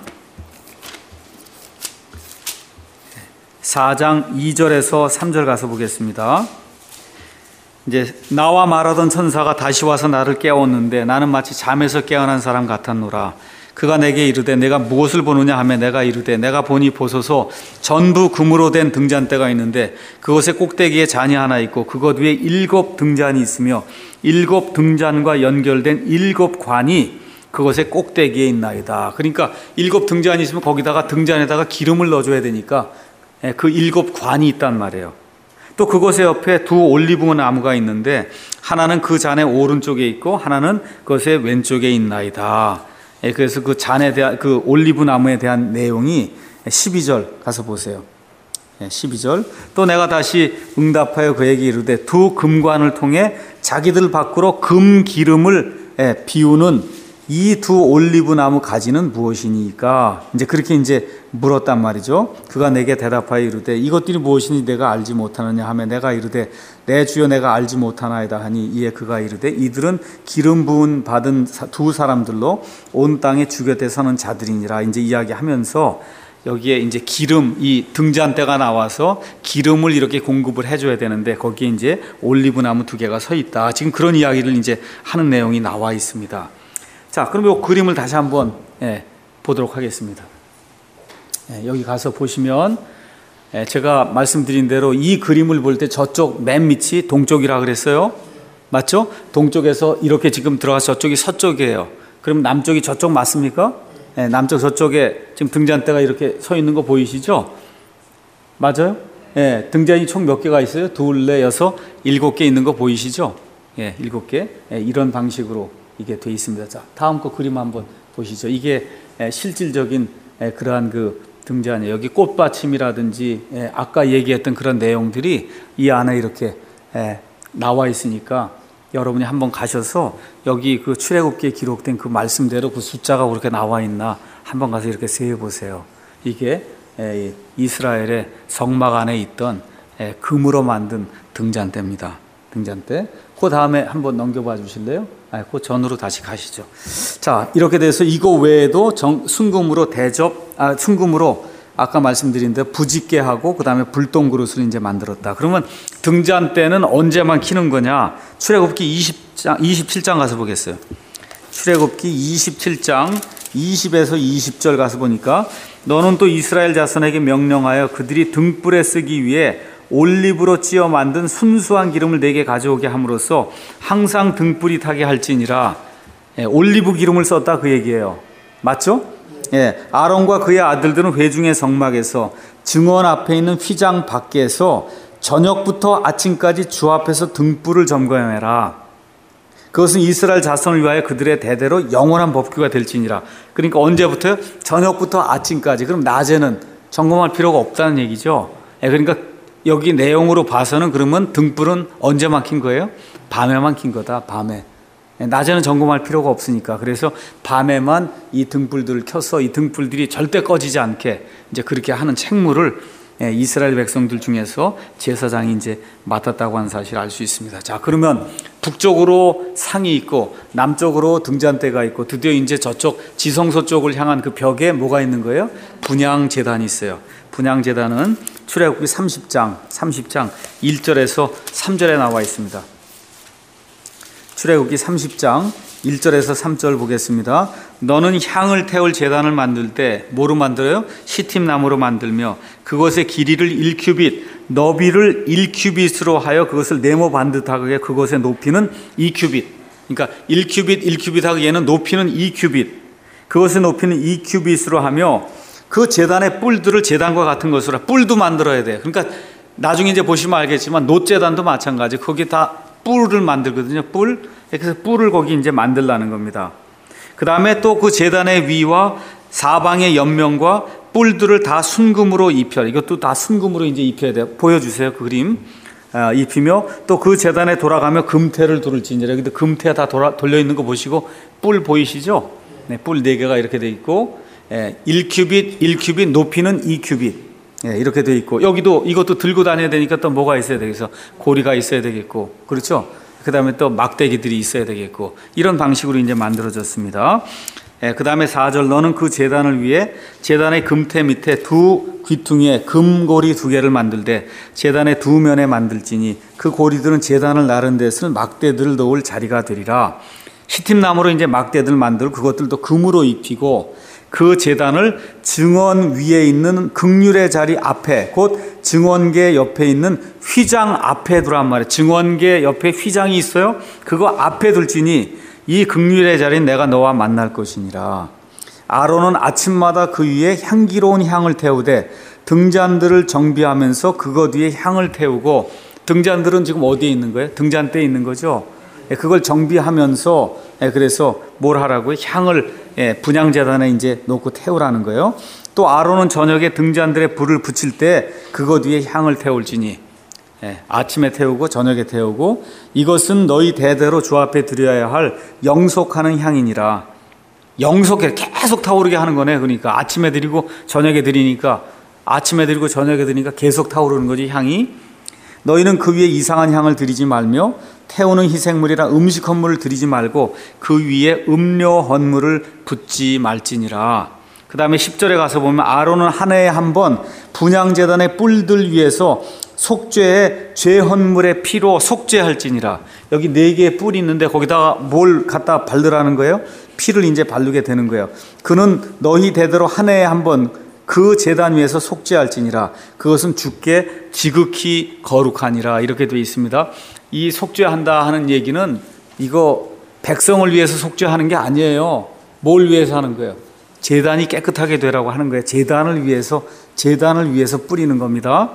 사 장 이 절에서 삼 절 가서 보겠습니다. 이제 나와 말하던 천사가 다시 와서 나를 깨웠는데 나는 마치 잠에서 깨어난 사람 같았노라. 그가 내게 이르되 내가 무엇을 보느냐 하며 내가 이르되 내가 보니 보소서 전부 금으로 된 등잔대가 있는데 그것의 꼭대기에 잔이 하나 있고 그것 위에 일곱 등잔이 있으며 일곱 등잔과 연결된 일곱 관이 그것의 꼭대기에 있나이다. 그러니까 일곱 등잔이 있으면 거기다가 등잔에다가 기름을 넣어줘야 되니까 그 일곱 관이 있단 말이에요. 또 그것의 옆에 두 올리브 나무가 있는데 하나는 그 잔의 오른쪽에 있고 하나는 그것의 왼쪽에 있나이다. 그래서 그 잔에 대한 그 올리브 나무에 대한 내용이 십이 절 가서 보세요. 십이 절 또 내가 다시 응답하여 그에게 이르되 두 금관을 통해 자기들 밖으로 금 기름을 비우는 이 두 올리브 나무 가지는 무엇이니까? 이제 그렇게 이제 물었단 말이죠. 그가 내게 대답하여 이르되 이것들이 무엇이니 내가 알지 못하느냐 하며 내가 이르되 내 주여 내가 알지 못하나이다 하니 이에 그가 이르되 이들은 기름 부은 받은 두 사람들로 온 땅에 주곁에 서는 자들이니라. 이제 이야기하면서 여기에 이제 기름 이 등잔대가 나와서 기름을 이렇게 공급을 해줘야 되는데 거기에 이제 올리브 나무 두 개가 서 있다. 지금 그런 이야기를 이제 하는 내용이 나와 있습니다. 자, 그럼 이 그림을 다시 한번 예, 보도록 하겠습니다. 예, 여기 가서 보시면 예, 제가 말씀드린 대로 이 그림을 볼 때 저쪽 맨 밑이 동쪽이라 그랬어요. 맞죠? 동쪽에서 이렇게 지금 들어가서 저쪽이 서쪽이에요. 그럼 남쪽이 저쪽 맞습니까? 예, 남쪽 저쪽에 지금 등잔대가 이렇게 서 있는 거 보이시죠? 맞아요? 예, 등잔이 총 몇 개가 있어요? 둘, 넷, 여섯, 일곱 개 있는 거 보이시죠? 예, 일곱 개. 예, 이런 방식으로 이게 돼 있습니다. 자, 다음 거 그림 한번 보시죠. 이게 실질적인 그러한 그 등잔이에요. 여기 꽃받침이라든지 아까 얘기했던 그런 내용들이 이 안에 이렇게 나와 있으니까 여러분이 한번 가셔서 여기 그 출애굽기에 기록된 그 말씀대로 그 숫자가 그렇게 나와 있나 한번 가서 이렇게 세어 보세요. 이게 이스라엘의 성막 안에 있던 금으로 만든 등잔대입니다. 등잔대. 그 다음에 한번 넘겨봐 주실래요? 아, 그 전으로 다시 가시죠. 자, 이렇게 돼서 이거 외에도 정, 순금으로 대접, 아, 순금으로 아까 말씀드린 대로 부집게 하고 그 다음에 불똥 그릇을 이제 만들었다. 그러면 등잔대는 언제만 키는 거냐? 출애굽기 이십 장, 이십칠 장 가서 보겠어요. 출애굽기 이십칠 장 이십에서 이십 절 가서 보니까 너는 또 이스라엘 자손에게 명령하여 그들이 등불에 쓰기 위해 올리브로 찌어 만든 순수한 기름을 내게 가져오게 함으로써 항상 등불이 타게 할지니라. 예, 올리브 기름을 썼다 그 얘기예요. 맞죠? 예, 아론과 그의 아들들은 회중의 성막에서 증언 앞에 있는 휘장 밖에서 저녁부터 아침까지 주 앞에서 등불을 점검해라. 그것은 이스라엘 자손을 위하여 그들의 대대로 영원한 법규가 될지니라. 그러니까 언제부터요? 저녁부터 아침까지. 그럼 낮에는 점검할 필요가 없다는 얘기죠. 예, 그러니까 여기 내용으로 봐서는 그러면 등불은 언제 막힌 거예요? 밤에만 킨 거다. 밤에. 낮에는 점검할 필요가 없으니까. 그래서 밤에만 이 등불들을 켜서 이 등불들이 절대 꺼지지 않게 이제 그렇게 하는 책무를 이스라엘 백성들 중에서 제사장이 이제 맡았다고 하는 사실을 알 수 있습니다. 자, 그러면 북쪽으로 상이 있고 남쪽으로 등잔대가 있고 드디어 이제 저쪽 지성소 쪽을 향한 그 벽에 뭐가 있는 거예요? 분향제단이 있어요. 분향제단은 출애굽기 삼십 장, 삼십 장 일 절에서 삼 절에 나와 있습니다. 출애굽기 삼십 장 일 절에서 삼 절 보겠습니다. 너는 향을 태울 제단을 만들 때 뭐로 만들어요? 시팀 나무로 만들며 그것의 길이를 일 큐빗, 너비를 일 큐빗으로 하여 그것을 네모 반듯하게 그것의 높이는 이 큐빗. 그러니까 일 큐빗, 일 큐빗하고 얘는 높이는 이 큐빗. 그것의 높이는 이 큐빗으로 하며 그 제단의 뿔들을 제단과 같은 것으로 뿔도 만들어야 돼요. 그러니까 나중에 이제 보시면 알겠지만 놋제단도 마찬가지. 거기 다 뿔을 만들거든요. 뿔. 그래서 뿔을 거기 이제 만들라는 겁니다. 그 다음에 또 그 제단의 위와 사방의 옆면과 뿔들을 다 순금으로 입혀. 이것도 다 순금으로 이제 입혀야 돼요. 보여주세요. 그 그림. 아, 입히며 또 그 제단에 돌아가며 금태를 두를지니라. 여기도 금태 다 돌아, 돌려 있는 거 보시고 뿔 보이시죠? 네, 뿔 네 개가 이렇게 돼 있고, 예, 일 큐빗, 일 큐빗, 높이는 이 큐빗. 예, 이렇게 돼 있고, 여기도 이것도 들고 다녀야 되니까 또 뭐가 있어야 되겠어? 고리가 있어야 되겠고, 그렇죠? 그 다음에 또 막대기들이 있어야 되겠고, 이런 방식으로 이제 만들어졌습니다. 예, 그 다음에 사 절, 너는 그 제단을 위해 제단의 금태 밑에 두 귀퉁이에 금고리 두 개를 만들되 제단의 두 면에 만들지니 그 고리들은 제단을 나른 데서 막대들을 놓을 자리가 되리라. 시팀나무로 이제 막대들 만들고 그것들도 금으로 입히고 그 제단을 증언 위에 있는 극률의 자리 앞에, 곧 증언계 옆에 있는 휘장 앞에 두란 말이에요. 증언계 옆에 휘장이 있어요. 그거 앞에 둘지니 이 극률의 자리는 내가 너와 만날 것이니라. 아론은 아침마다 그 위에 향기로운 향을 태우되 등잔들을 정비하면서 그것 위에 향을 태우고, 등잔들은 지금 어디에 있는 거예요? 등잔대에 있는 거죠. 그걸 정비하면서, 그래서 뭘 하라고요? 향을 분향제단에 이제 놓고 태우라는 거예요. 또 아론은 저녁에 등잔들에 불을 붙일 때 그것 위에 향을 태울지니, 아침에 태우고 저녁에 태우고 이것은 너희 대대로 주 앞에 드려야 할 영속하는 향이니라. 영속해, 계속 타오르게 하는 거네. 그러니까 아침에 드리고 저녁에 드리니까, 아침에 드리고 저녁에 드리니까 계속 타오르는 거지, 향이. 너희는 그 위에 이상한 향을 드리지 말며 태우는 희생물이라 음식 헌물을 드리지 말고 그 위에 음료 헌물을 붓지 말지니라. 그 다음에 십 절에 가서 보면 아론은 한 해에 한 번 분향제단의 뿔들 위에서 속죄의 죄 헌물의 피로 속죄할지니라. 여기 네 개의 뿔이 있는데 거기다가 뭘 갖다 바르라는 거예요? 피를 이제 바르게 되는 거예요. 그는 너희 대대로 한 해에 한 번 그 제단 위에서 속죄할지니라. 그것은 주께 지극히 거룩하니라. 이렇게 되어 있습니다. 이 속죄한다 하는 얘기는 이거 백성을 위해서 속죄하는 게 아니에요. 뭘 위해서 하는 거예요? 제단이 깨끗하게 되라고 하는 거예요. 제단을 위해서, 제단을 위해서 뿌리는 겁니다.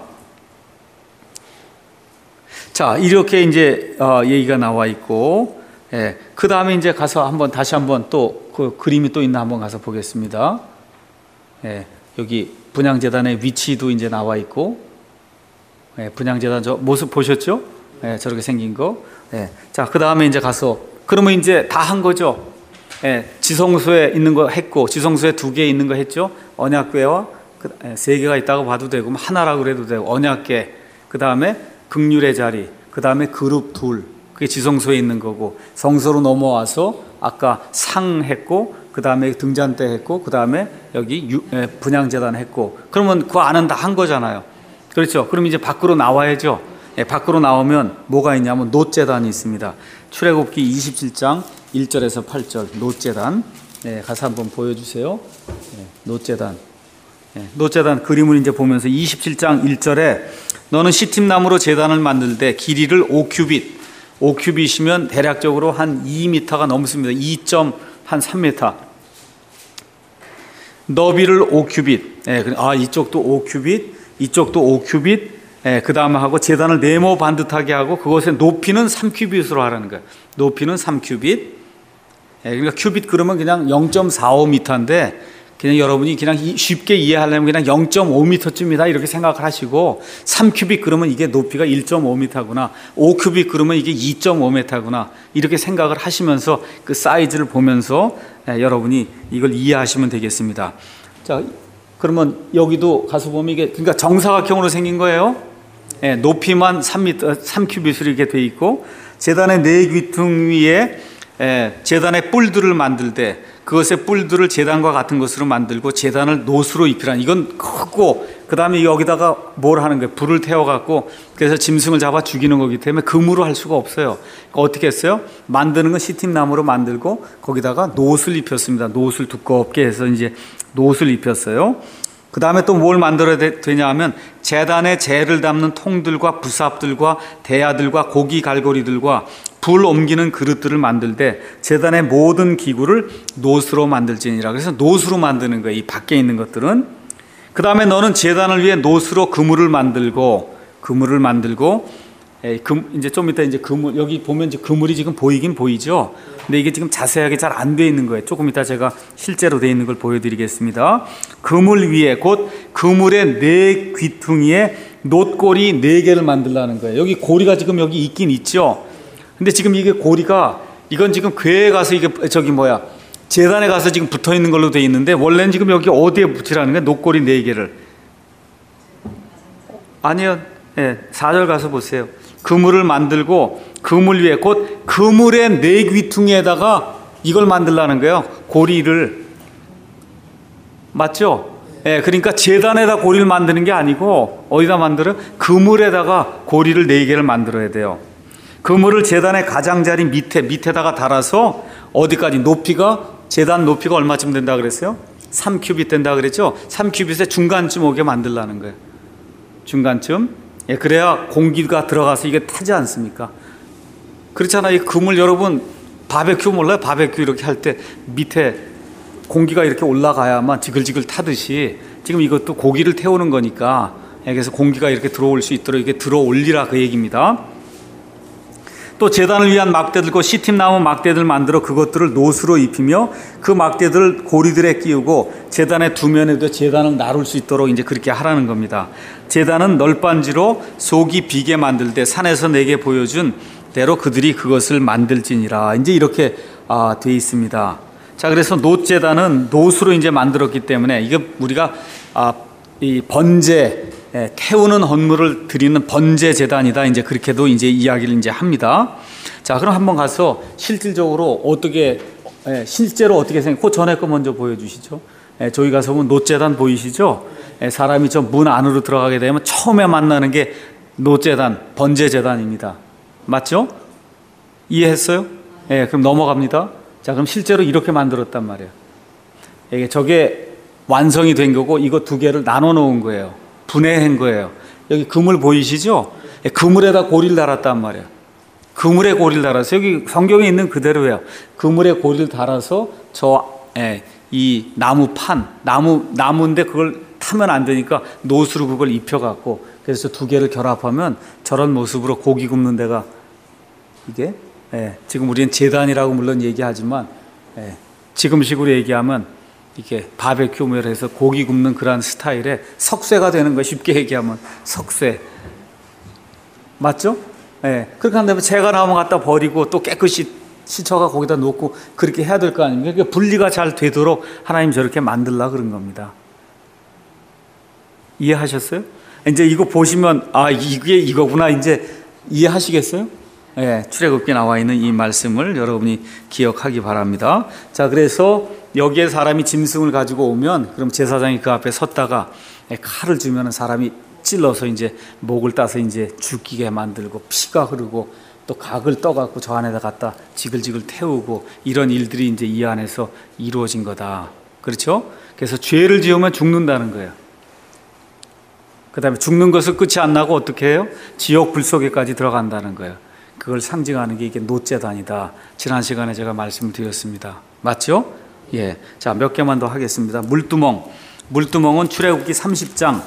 자, 이렇게 이제 어, 얘기가 나와 있고, 예, 그 다음에 이제 가서 한번 다시 한번 또 그 그림이 또 있나 한번 가서 보겠습니다. 예, 여기 분향제단의 위치도 이제 나와 있고, 예, 분향제단 저 모습 보셨죠? 예, 저렇게 생긴 거. 예, 자, 그 다음에 이제 가서 그러면 이제 다 한 거죠. 예, 지성소에 있는 거 했고, 지성소에 두 개 있는 거 했죠. 언약궤와 그, 예, 세 개가 있다고 봐도 되고, 하나라고 그래도 되고, 언약궤, 그 다음에 극률의 자리, 그 다음에 그룹 둘, 그게 지성소에 있는 거고, 성소로 넘어와서 아까 상 했고, 그 다음에 등잔대 했고, 그 다음에 여기 유, 예, 분향제단 했고, 그러면 그 안은 다 한 거잖아요. 그렇죠. 그럼 이제 밖으로 나와야죠. 예, 밖으로 나오면 뭐가 있냐면 놋제단이 있습니다. 출애굽기 이십칠 장 일 절에서 팔 절 놋제단. 예, 가서 한번 보여주세요. 예, 놋제단. 예, 놋제단 그림을 이제 보면서 이십칠 장 일 절에 너는 시팀나무로 제단을 만들 때 길이를 오 큐빗, 오 큐빗이면 대략적으로 한 이 미터가 넘습니다. 이 점 삼 미터. 너비를 오 큐빗. 예, 아, 이쪽도 오 큐빗, 이쪽도 오 큐빗. 예, 그 다음에 하고 제단을 네모 반듯하게 하고 그것의 높이는 삼 큐빗으로 하라는 거예요. 높이는 삼 큐빗. 예, 그러니까 큐빗 그러면 그냥 영 점 사오 미터인데 그냥 여러분이 그냥 쉽게 이해하려면 그냥 영 점 오 미터쯤이다 이렇게 생각을 하시고, 삼 큐빅 그러면 이게 높이가 일 점 오 미터구나, 오 큐빅 그러면 이게 이 점 오 미터구나 이렇게 생각을 하시면서 그 사이즈를 보면서 예, 여러분이 이걸 이해하시면 되겠습니다. 자, 그러면 여기도 가서 보면 이게 그러니까 정사각형으로 생긴 거예요. 예, 높이만 삼 미터, 삼 큐빗으로 이렇게 돼 있고, 제단의 네 귀퉁 위에 예, 제단의 뿔들을 만들 때 그것의 뿔들을 제단과 같은 것으로 만들고 제단을 노수로 입히라는, 이건 크고 그 다음에 여기다가 뭘 하는 거예요? 불을 태워갖고 그래서 짐승을 잡아 죽이는 거기 때문에 금으로 할 수가 없어요. 그러니까 어떻게 했어요? 만드는 건 시팀나무로 만들고 거기다가 노수를 입혔습니다. 노수를 두껍게 해서 이제 노수를 입혔어요. 그 다음에 또 뭘 만들어야 되냐 하면 제단에 재를 담는 통들과 부삽들과 대야들과 고기 갈고리들과 불 옮기는 그릇들을 만들 때 제단의 모든 기구를 노수로 만들지니라. 그래서 노수로 만드는 거예요, 이 밖에 있는 것들은. 그 다음에 너는 제단을 위해 노수로 그물을 만들고 그물을 만들고 에이, 금, 이제 좀 이따 이제 그물, 여기 보면 이제 그물이 지금 보이긴 보이죠. 근데 이게 지금 자세하게 잘 안 돼 있는 거예요. 조금 이따 제가 실제로 돼 있는 걸 보여드리겠습니다. 그물 위에 곧 그물의 네 귀퉁이에 놋고리 네 개를 만들라는 거예요. 여기 고리가 지금 여기 있긴 있죠. 근데 지금 이게 고리가, 이건 지금 궤에 가서 이게 저기 뭐야 제단에 가서 지금 붙어 있는 걸로 돼 있는데, 원래는 지금 여기 어디에 붙이라는 거예요? 놋고리 네 개를. 아니요, 예, 사 절 가서 보세요. 그물을 만들고 그물 위에 곧 그물의 네 귀퉁이에다가 이걸 만들라는 거예요. 고리를. 맞죠? 예, 그러니까 제단에다 고리를 만드는 게 아니고 어디다 만들어요? 그물에다가 고리를 네 개를 만들어야 돼요. 그물을 제단의 가장자리 밑에 밑에다가 달아서 어디까지, 높이가 제단 높이가 얼마쯤 된다 그랬어요? 삼 큐빗 된다 그랬죠? 삼 큐빗의 중간쯤 오게 만들라는 거예요. 중간쯤. 예, 그래야 공기가 들어가서 이게 타지 않습니까? 그렇잖아요. 이 그물, 여러분 바베큐 몰라요? 바베큐 이렇게 할 때 밑에 공기가 이렇게 올라가야만 지글지글 타듯이 지금 이것도 고기를 태우는 거니까, 예, 그래서 공기가 이렇게 들어올 수 있도록 이렇게 들어 올리라 그 얘기입니다. 또 제단을 위한 막대들과 시팀나무 막대들 만들어 그것들을 노수로 입히며 그 막대들을 고리들에 끼우고 제단의 두 면에도 제단을 나룰 수 있도록 이제 그렇게 하라는 겁니다. 제단은 널빤지로 속이 비게 만들 때 산에서 내게 보여준 대로 그들이 그것을 만들지니라. 이제 이렇게 아, 돼 있습니다. 자, 그래서 놋제단은 노수로 이제 만들었기 때문에 이게 우리가 아, 이 번제, 예, 태우는 헌물을 드리는 번제 제단이다. 이제 그렇게도 이제 이야기를 이제 합니다. 자, 그럼 한번 가서 실질적으로 어떻게, 예, 실제로 어떻게 생각, 그 전에 거 먼저 보여주시죠. 예, 저기 가서 보면 놋제단 보이시죠? 예, 사람이 저 문 안으로 들어가게 되면 처음에 만나는 게 놋제단, 번제 제단입니다. 맞죠? 이해했어요? 예, 그럼 넘어갑니다. 자, 그럼 실제로 이렇게 만들었단 말이에요. 이게 저게 완성이 된 거고 이거 두 개를 나눠 놓은 거예요. 분해한 거예요. 여기 그물 보이시죠? 그물에다 고리를 달았단 말이에요. 그물에 고리를 달아서, 여기 성경에 있는 그대로예요. 그물에 고리를 달아서 저 이 나무판, 나무 나무인데 그걸 타면 안 되니까 노수로 그걸 입혀갖고, 그래서 두 개를 결합하면 저런 모습으로 고기 굽는 데가 이게, 예, 지금 우리는 제단이라고 물론 얘기하지만, 예, 지금식으로 얘기하면 이게 바베큐 해서 고기 굽는 그런 스타일의 석쇠가 되는 거예요. 쉽게 얘기하면 석쇠. 맞죠? 예. 그렇게 한다면 재가 나오면 갖다 버리고 또 깨끗이 씻어가 거기다 놓고 그렇게 해야 될 거 아닙니까? 그러니까 분리가 잘 되도록 하나님 저렇게 만들라 그런 겁니다. 이해하셨어요? 이제 이거 보시면 아, 이게 이거구나 이제 이해하시겠어요? 예, 출애굽기에 나와 있는 이 말씀을 여러분이 기억하기 바랍니다. 자, 그래서 여기에 사람이 짐승을 가지고 오면 그럼 제사장이 그 앞에 섰다가 칼을 주면은 사람이 찔러서 이제 목을 따서 이제 죽게 만들고 피가 흐르고 또 각을 떠갖고 저 안에다 갖다 지글지글 태우고 이런 일들이 이제 이 안에서 이루어진 거다. 그렇죠? 그래서 죄를 지으면 죽는다는 거예요. 그 다음에 죽는 것을 끝이 안 나고 어떻게 해요? 지옥 불 속에까지 들어간다는 거예요. 그걸 상징하는 게 이게 놋제단이다. 지난 시간에 제가 말씀을 드렸습니다. 맞죠? 예. 자, 몇 개만 더 하겠습니다. 물두멍. 물두멍은 출애굽기 삼십 장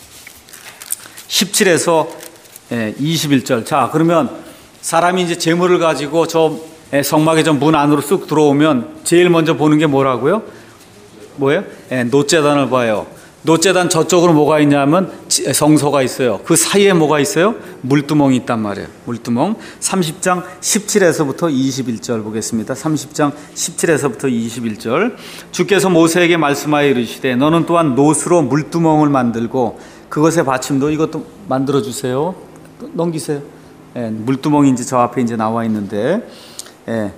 십칠에서 이십일 절. 자, 그러면 사람이 이제 재물을 가지고 저 성막의 저 문 안으로 쑥 들어오면 제일 먼저 보는 게 뭐라고요? 뭐예요? 예, 노제단을 봐요. 노제단 저쪽으로 뭐가 있냐면 성소가 있어요. 그 사이에 뭐가 있어요? 물두멍이 있단 말이에요. 물두멍. 삼십 장 십칠 절에서부터 이십일 절 보겠습니다. 삼십 장 십칠 절에서부터 이십일 절. 주께서 모세에게 말씀하여 이르시되 너는 또한 노스로 물두멍을 만들고 그것의 받침도 이것도 만들어 주세요. 넘기세요. 예, 물두멍이 이제 저 앞에 이제 나와 있는데, 예,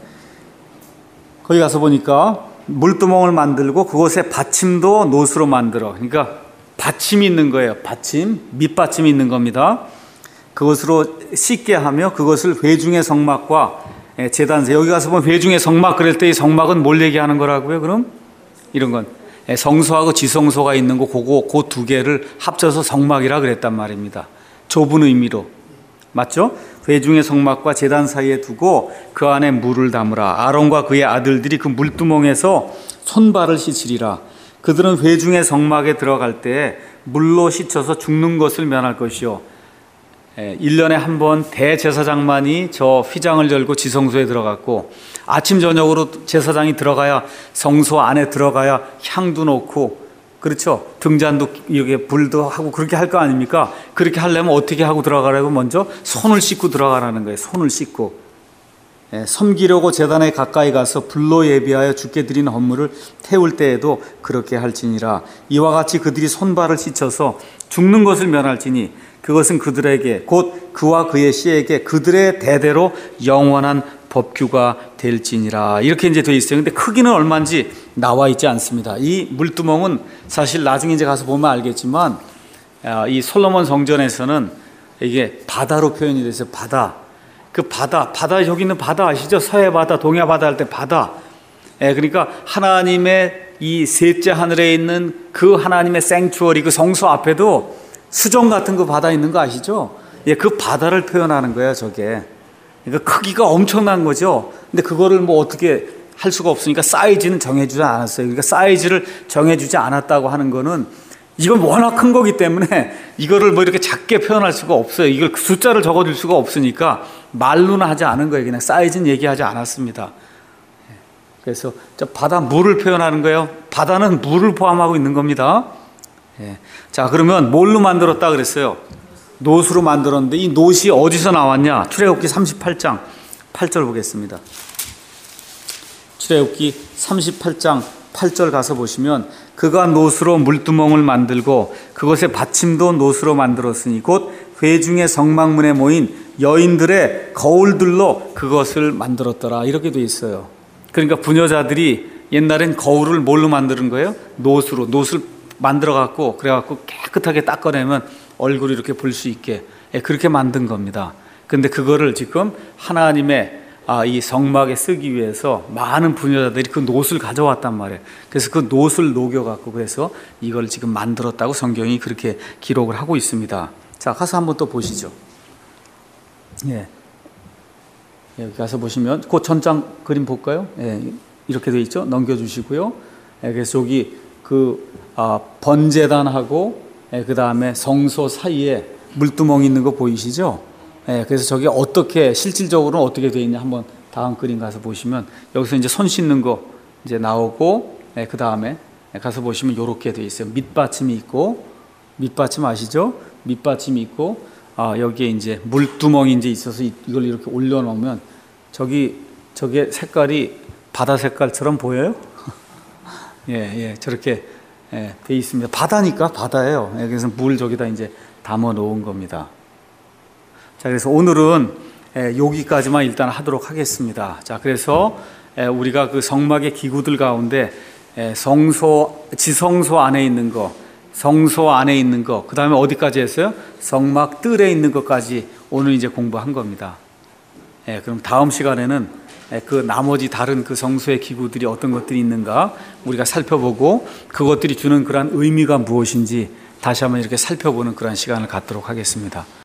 거기 가서 보니까 물두멍을 만들고 그곳에 받침도 노스로 만들어. 그러니까 받침이 있는 거예요. 받침, 밑받침이 있는 겁니다. 그것으로 씻게 하며 그것을 회중의 성막과 제단세. 여기 가서 보면 회중의 성막 그럴 때 이 성막은 뭘 얘기하는 거라고요? 그럼 이런 건 성소하고 지성소가 있는 거 그거 그 두 개를 합쳐서 성막이라 그랬단 말입니다. 좁은 의미로. 맞죠? 회중의 성막과 제단 사이에 두고 그 안에 물을 담으라. 아론과 그의 아들들이 그 물두멍에서 손발을 씻으리라. 그들은 회중의 성막에 들어갈 때 물로 씻어서 죽는 것을 면할 것이요. 일 년에 한 번 대제사장만이 저 휘장을 열고 지성소에 들어갔고 아침 저녁으로 제사장이 들어가야 성소 안에 들어가야 향도 놓고 그렇죠. 등잔도 이렇게 불도 하고 그렇게 할 거 아닙니까? 그렇게 하려면 어떻게 하고 들어가라고? 먼저 손을 씻고 들어가라는 거예요. 손을 씻고. 예, 섬기려고 제단에 가까이 가서 불로 예비하여 주께 드린 헌물을 태울 때에도 그렇게 할지니라. 이와 같이 그들이 손발을 씻어서 죽는 것을 면할지니 그것은 그들에게 곧 그와 그의 씨에게 그들의 대대로 영원한 법규가 될지니라. 이렇게 이제 돼 있어요. 근데 크기는 얼마인지 나와 있지 않습니다. 이 물두멍은 사실 나중에 이제 가서 보면 알겠지만 이 솔로몬 성전에서는 이게 바다로 표현이 돼서 바다. 그 바다, 바다 여기 있는 바다 아시죠? 서해 바다, 동해 바다 할 때 바다. 예, 그러니까 하나님의 이 셋째 하늘에 있는 그 하나님의 생추어리 그 성소 앞에도 수정 같은 그 바다 있는 거 아시죠? 예, 그 바다를 표현하는 거예요, 저게. 그러니까 크기가 엄청난 거죠. 근데 그거를 뭐 어떻게 할 수가 없으니까 사이즈는 정해주지 않았어요. 그러니까 사이즈를 정해주지 않았다고 하는 거는 이건 워낙 큰 거기 때문에 이거를 뭐 이렇게 작게 표현할 수가 없어요. 이걸 숫자를 적어줄 수가 없으니까 말로는 하지 않은 거예요. 그냥 사이즈는 얘기하지 않았습니다. 그래서 저 바다 물을 표현하는 거예요. 바다는 물을 포함하고 있는 겁니다. 자, 그러면 뭘로 만들었다 그랬어요? 노수로 만들었는데 이 노시 어디서 나왔냐? 출애굽기 삼십팔 장 팔 절 보겠습니다. 출애굽기 삼십팔 장 팔 절 가서 보시면 그가 노수로 물두멍을 만들고 그것의 받침도 노수로 만들었으니 곧 회중의 성막문에 모인 여인들의 거울들로 그것을 만들었더라. 이렇게 돼 있어요. 그러니까 부녀자들이 옛날엔 거울을 뭘로 만드는 거예요? 노수로. 노수를 만들어 갖고 그래 갖고 깨끗하게 닦아내면 얼굴이 이렇게 볼 수 있게 그렇게 만든 겁니다. 근데 그거를 지금 하나님의 아, 이 성막에 쓰기 위해서 많은 부녀자들이 그 노수를 가져왔단 말이에요. 그래서 그 노수를 녹여갖고 그래서 이걸 지금 만들었다고 성경이 그렇게 기록을 하고 있습니다. 자, 가서 한번 또 보시죠. 예. 여기 가서 보시면 그 전장 그림 볼까요? 예. 이렇게 돼 있죠. 넘겨주시고요. 예. 그래서 여기 그 아, 번제단하고 예. 그 다음에 성소 사이에 물두멍이 있는 거 보이시죠? 예, 그래서 저게 어떻게 실질적으로는 어떻게 되어 있냐 한번 다음 그림 가서 보시면 여기서 이제 손 씻는 거 이제 나오고 예, 그 다음에 가서 보시면 이렇게 되어 있어요. 밑받침이 있고 밑받침 아시죠? 밑받침이 있고 아, 여기에 이제 물두멍이 이제 있어서 이걸 이렇게 올려놓으면 저기 저게 색깔이 바다 색깔처럼 보여요? 예, 예, 저렇게 예, 돼 있습니다. 바다니까 바다예요. 예, 그래서 물 저기다 이제 담아 놓은 겁니다. 자, 그래서 오늘은 여기까지만 일단 하도록 하겠습니다. 자, 그래서 우리가 그 성막의 기구들 가운데 성소, 지성소 안에 있는 거, 성소 안에 있는 거, 그 다음에 어디까지 했어요? 성막 뜰에 있는 것까지 오늘 이제 공부한 겁니다. 예, 그럼 다음 시간에는 그 나머지 다른 그 성소의 기구들이 어떤 것들이 있는가 우리가 살펴보고 그것들이 주는 그러한 의미가 무엇인지 다시 한번 이렇게 살펴보는 그런 시간을 갖도록 하겠습니다.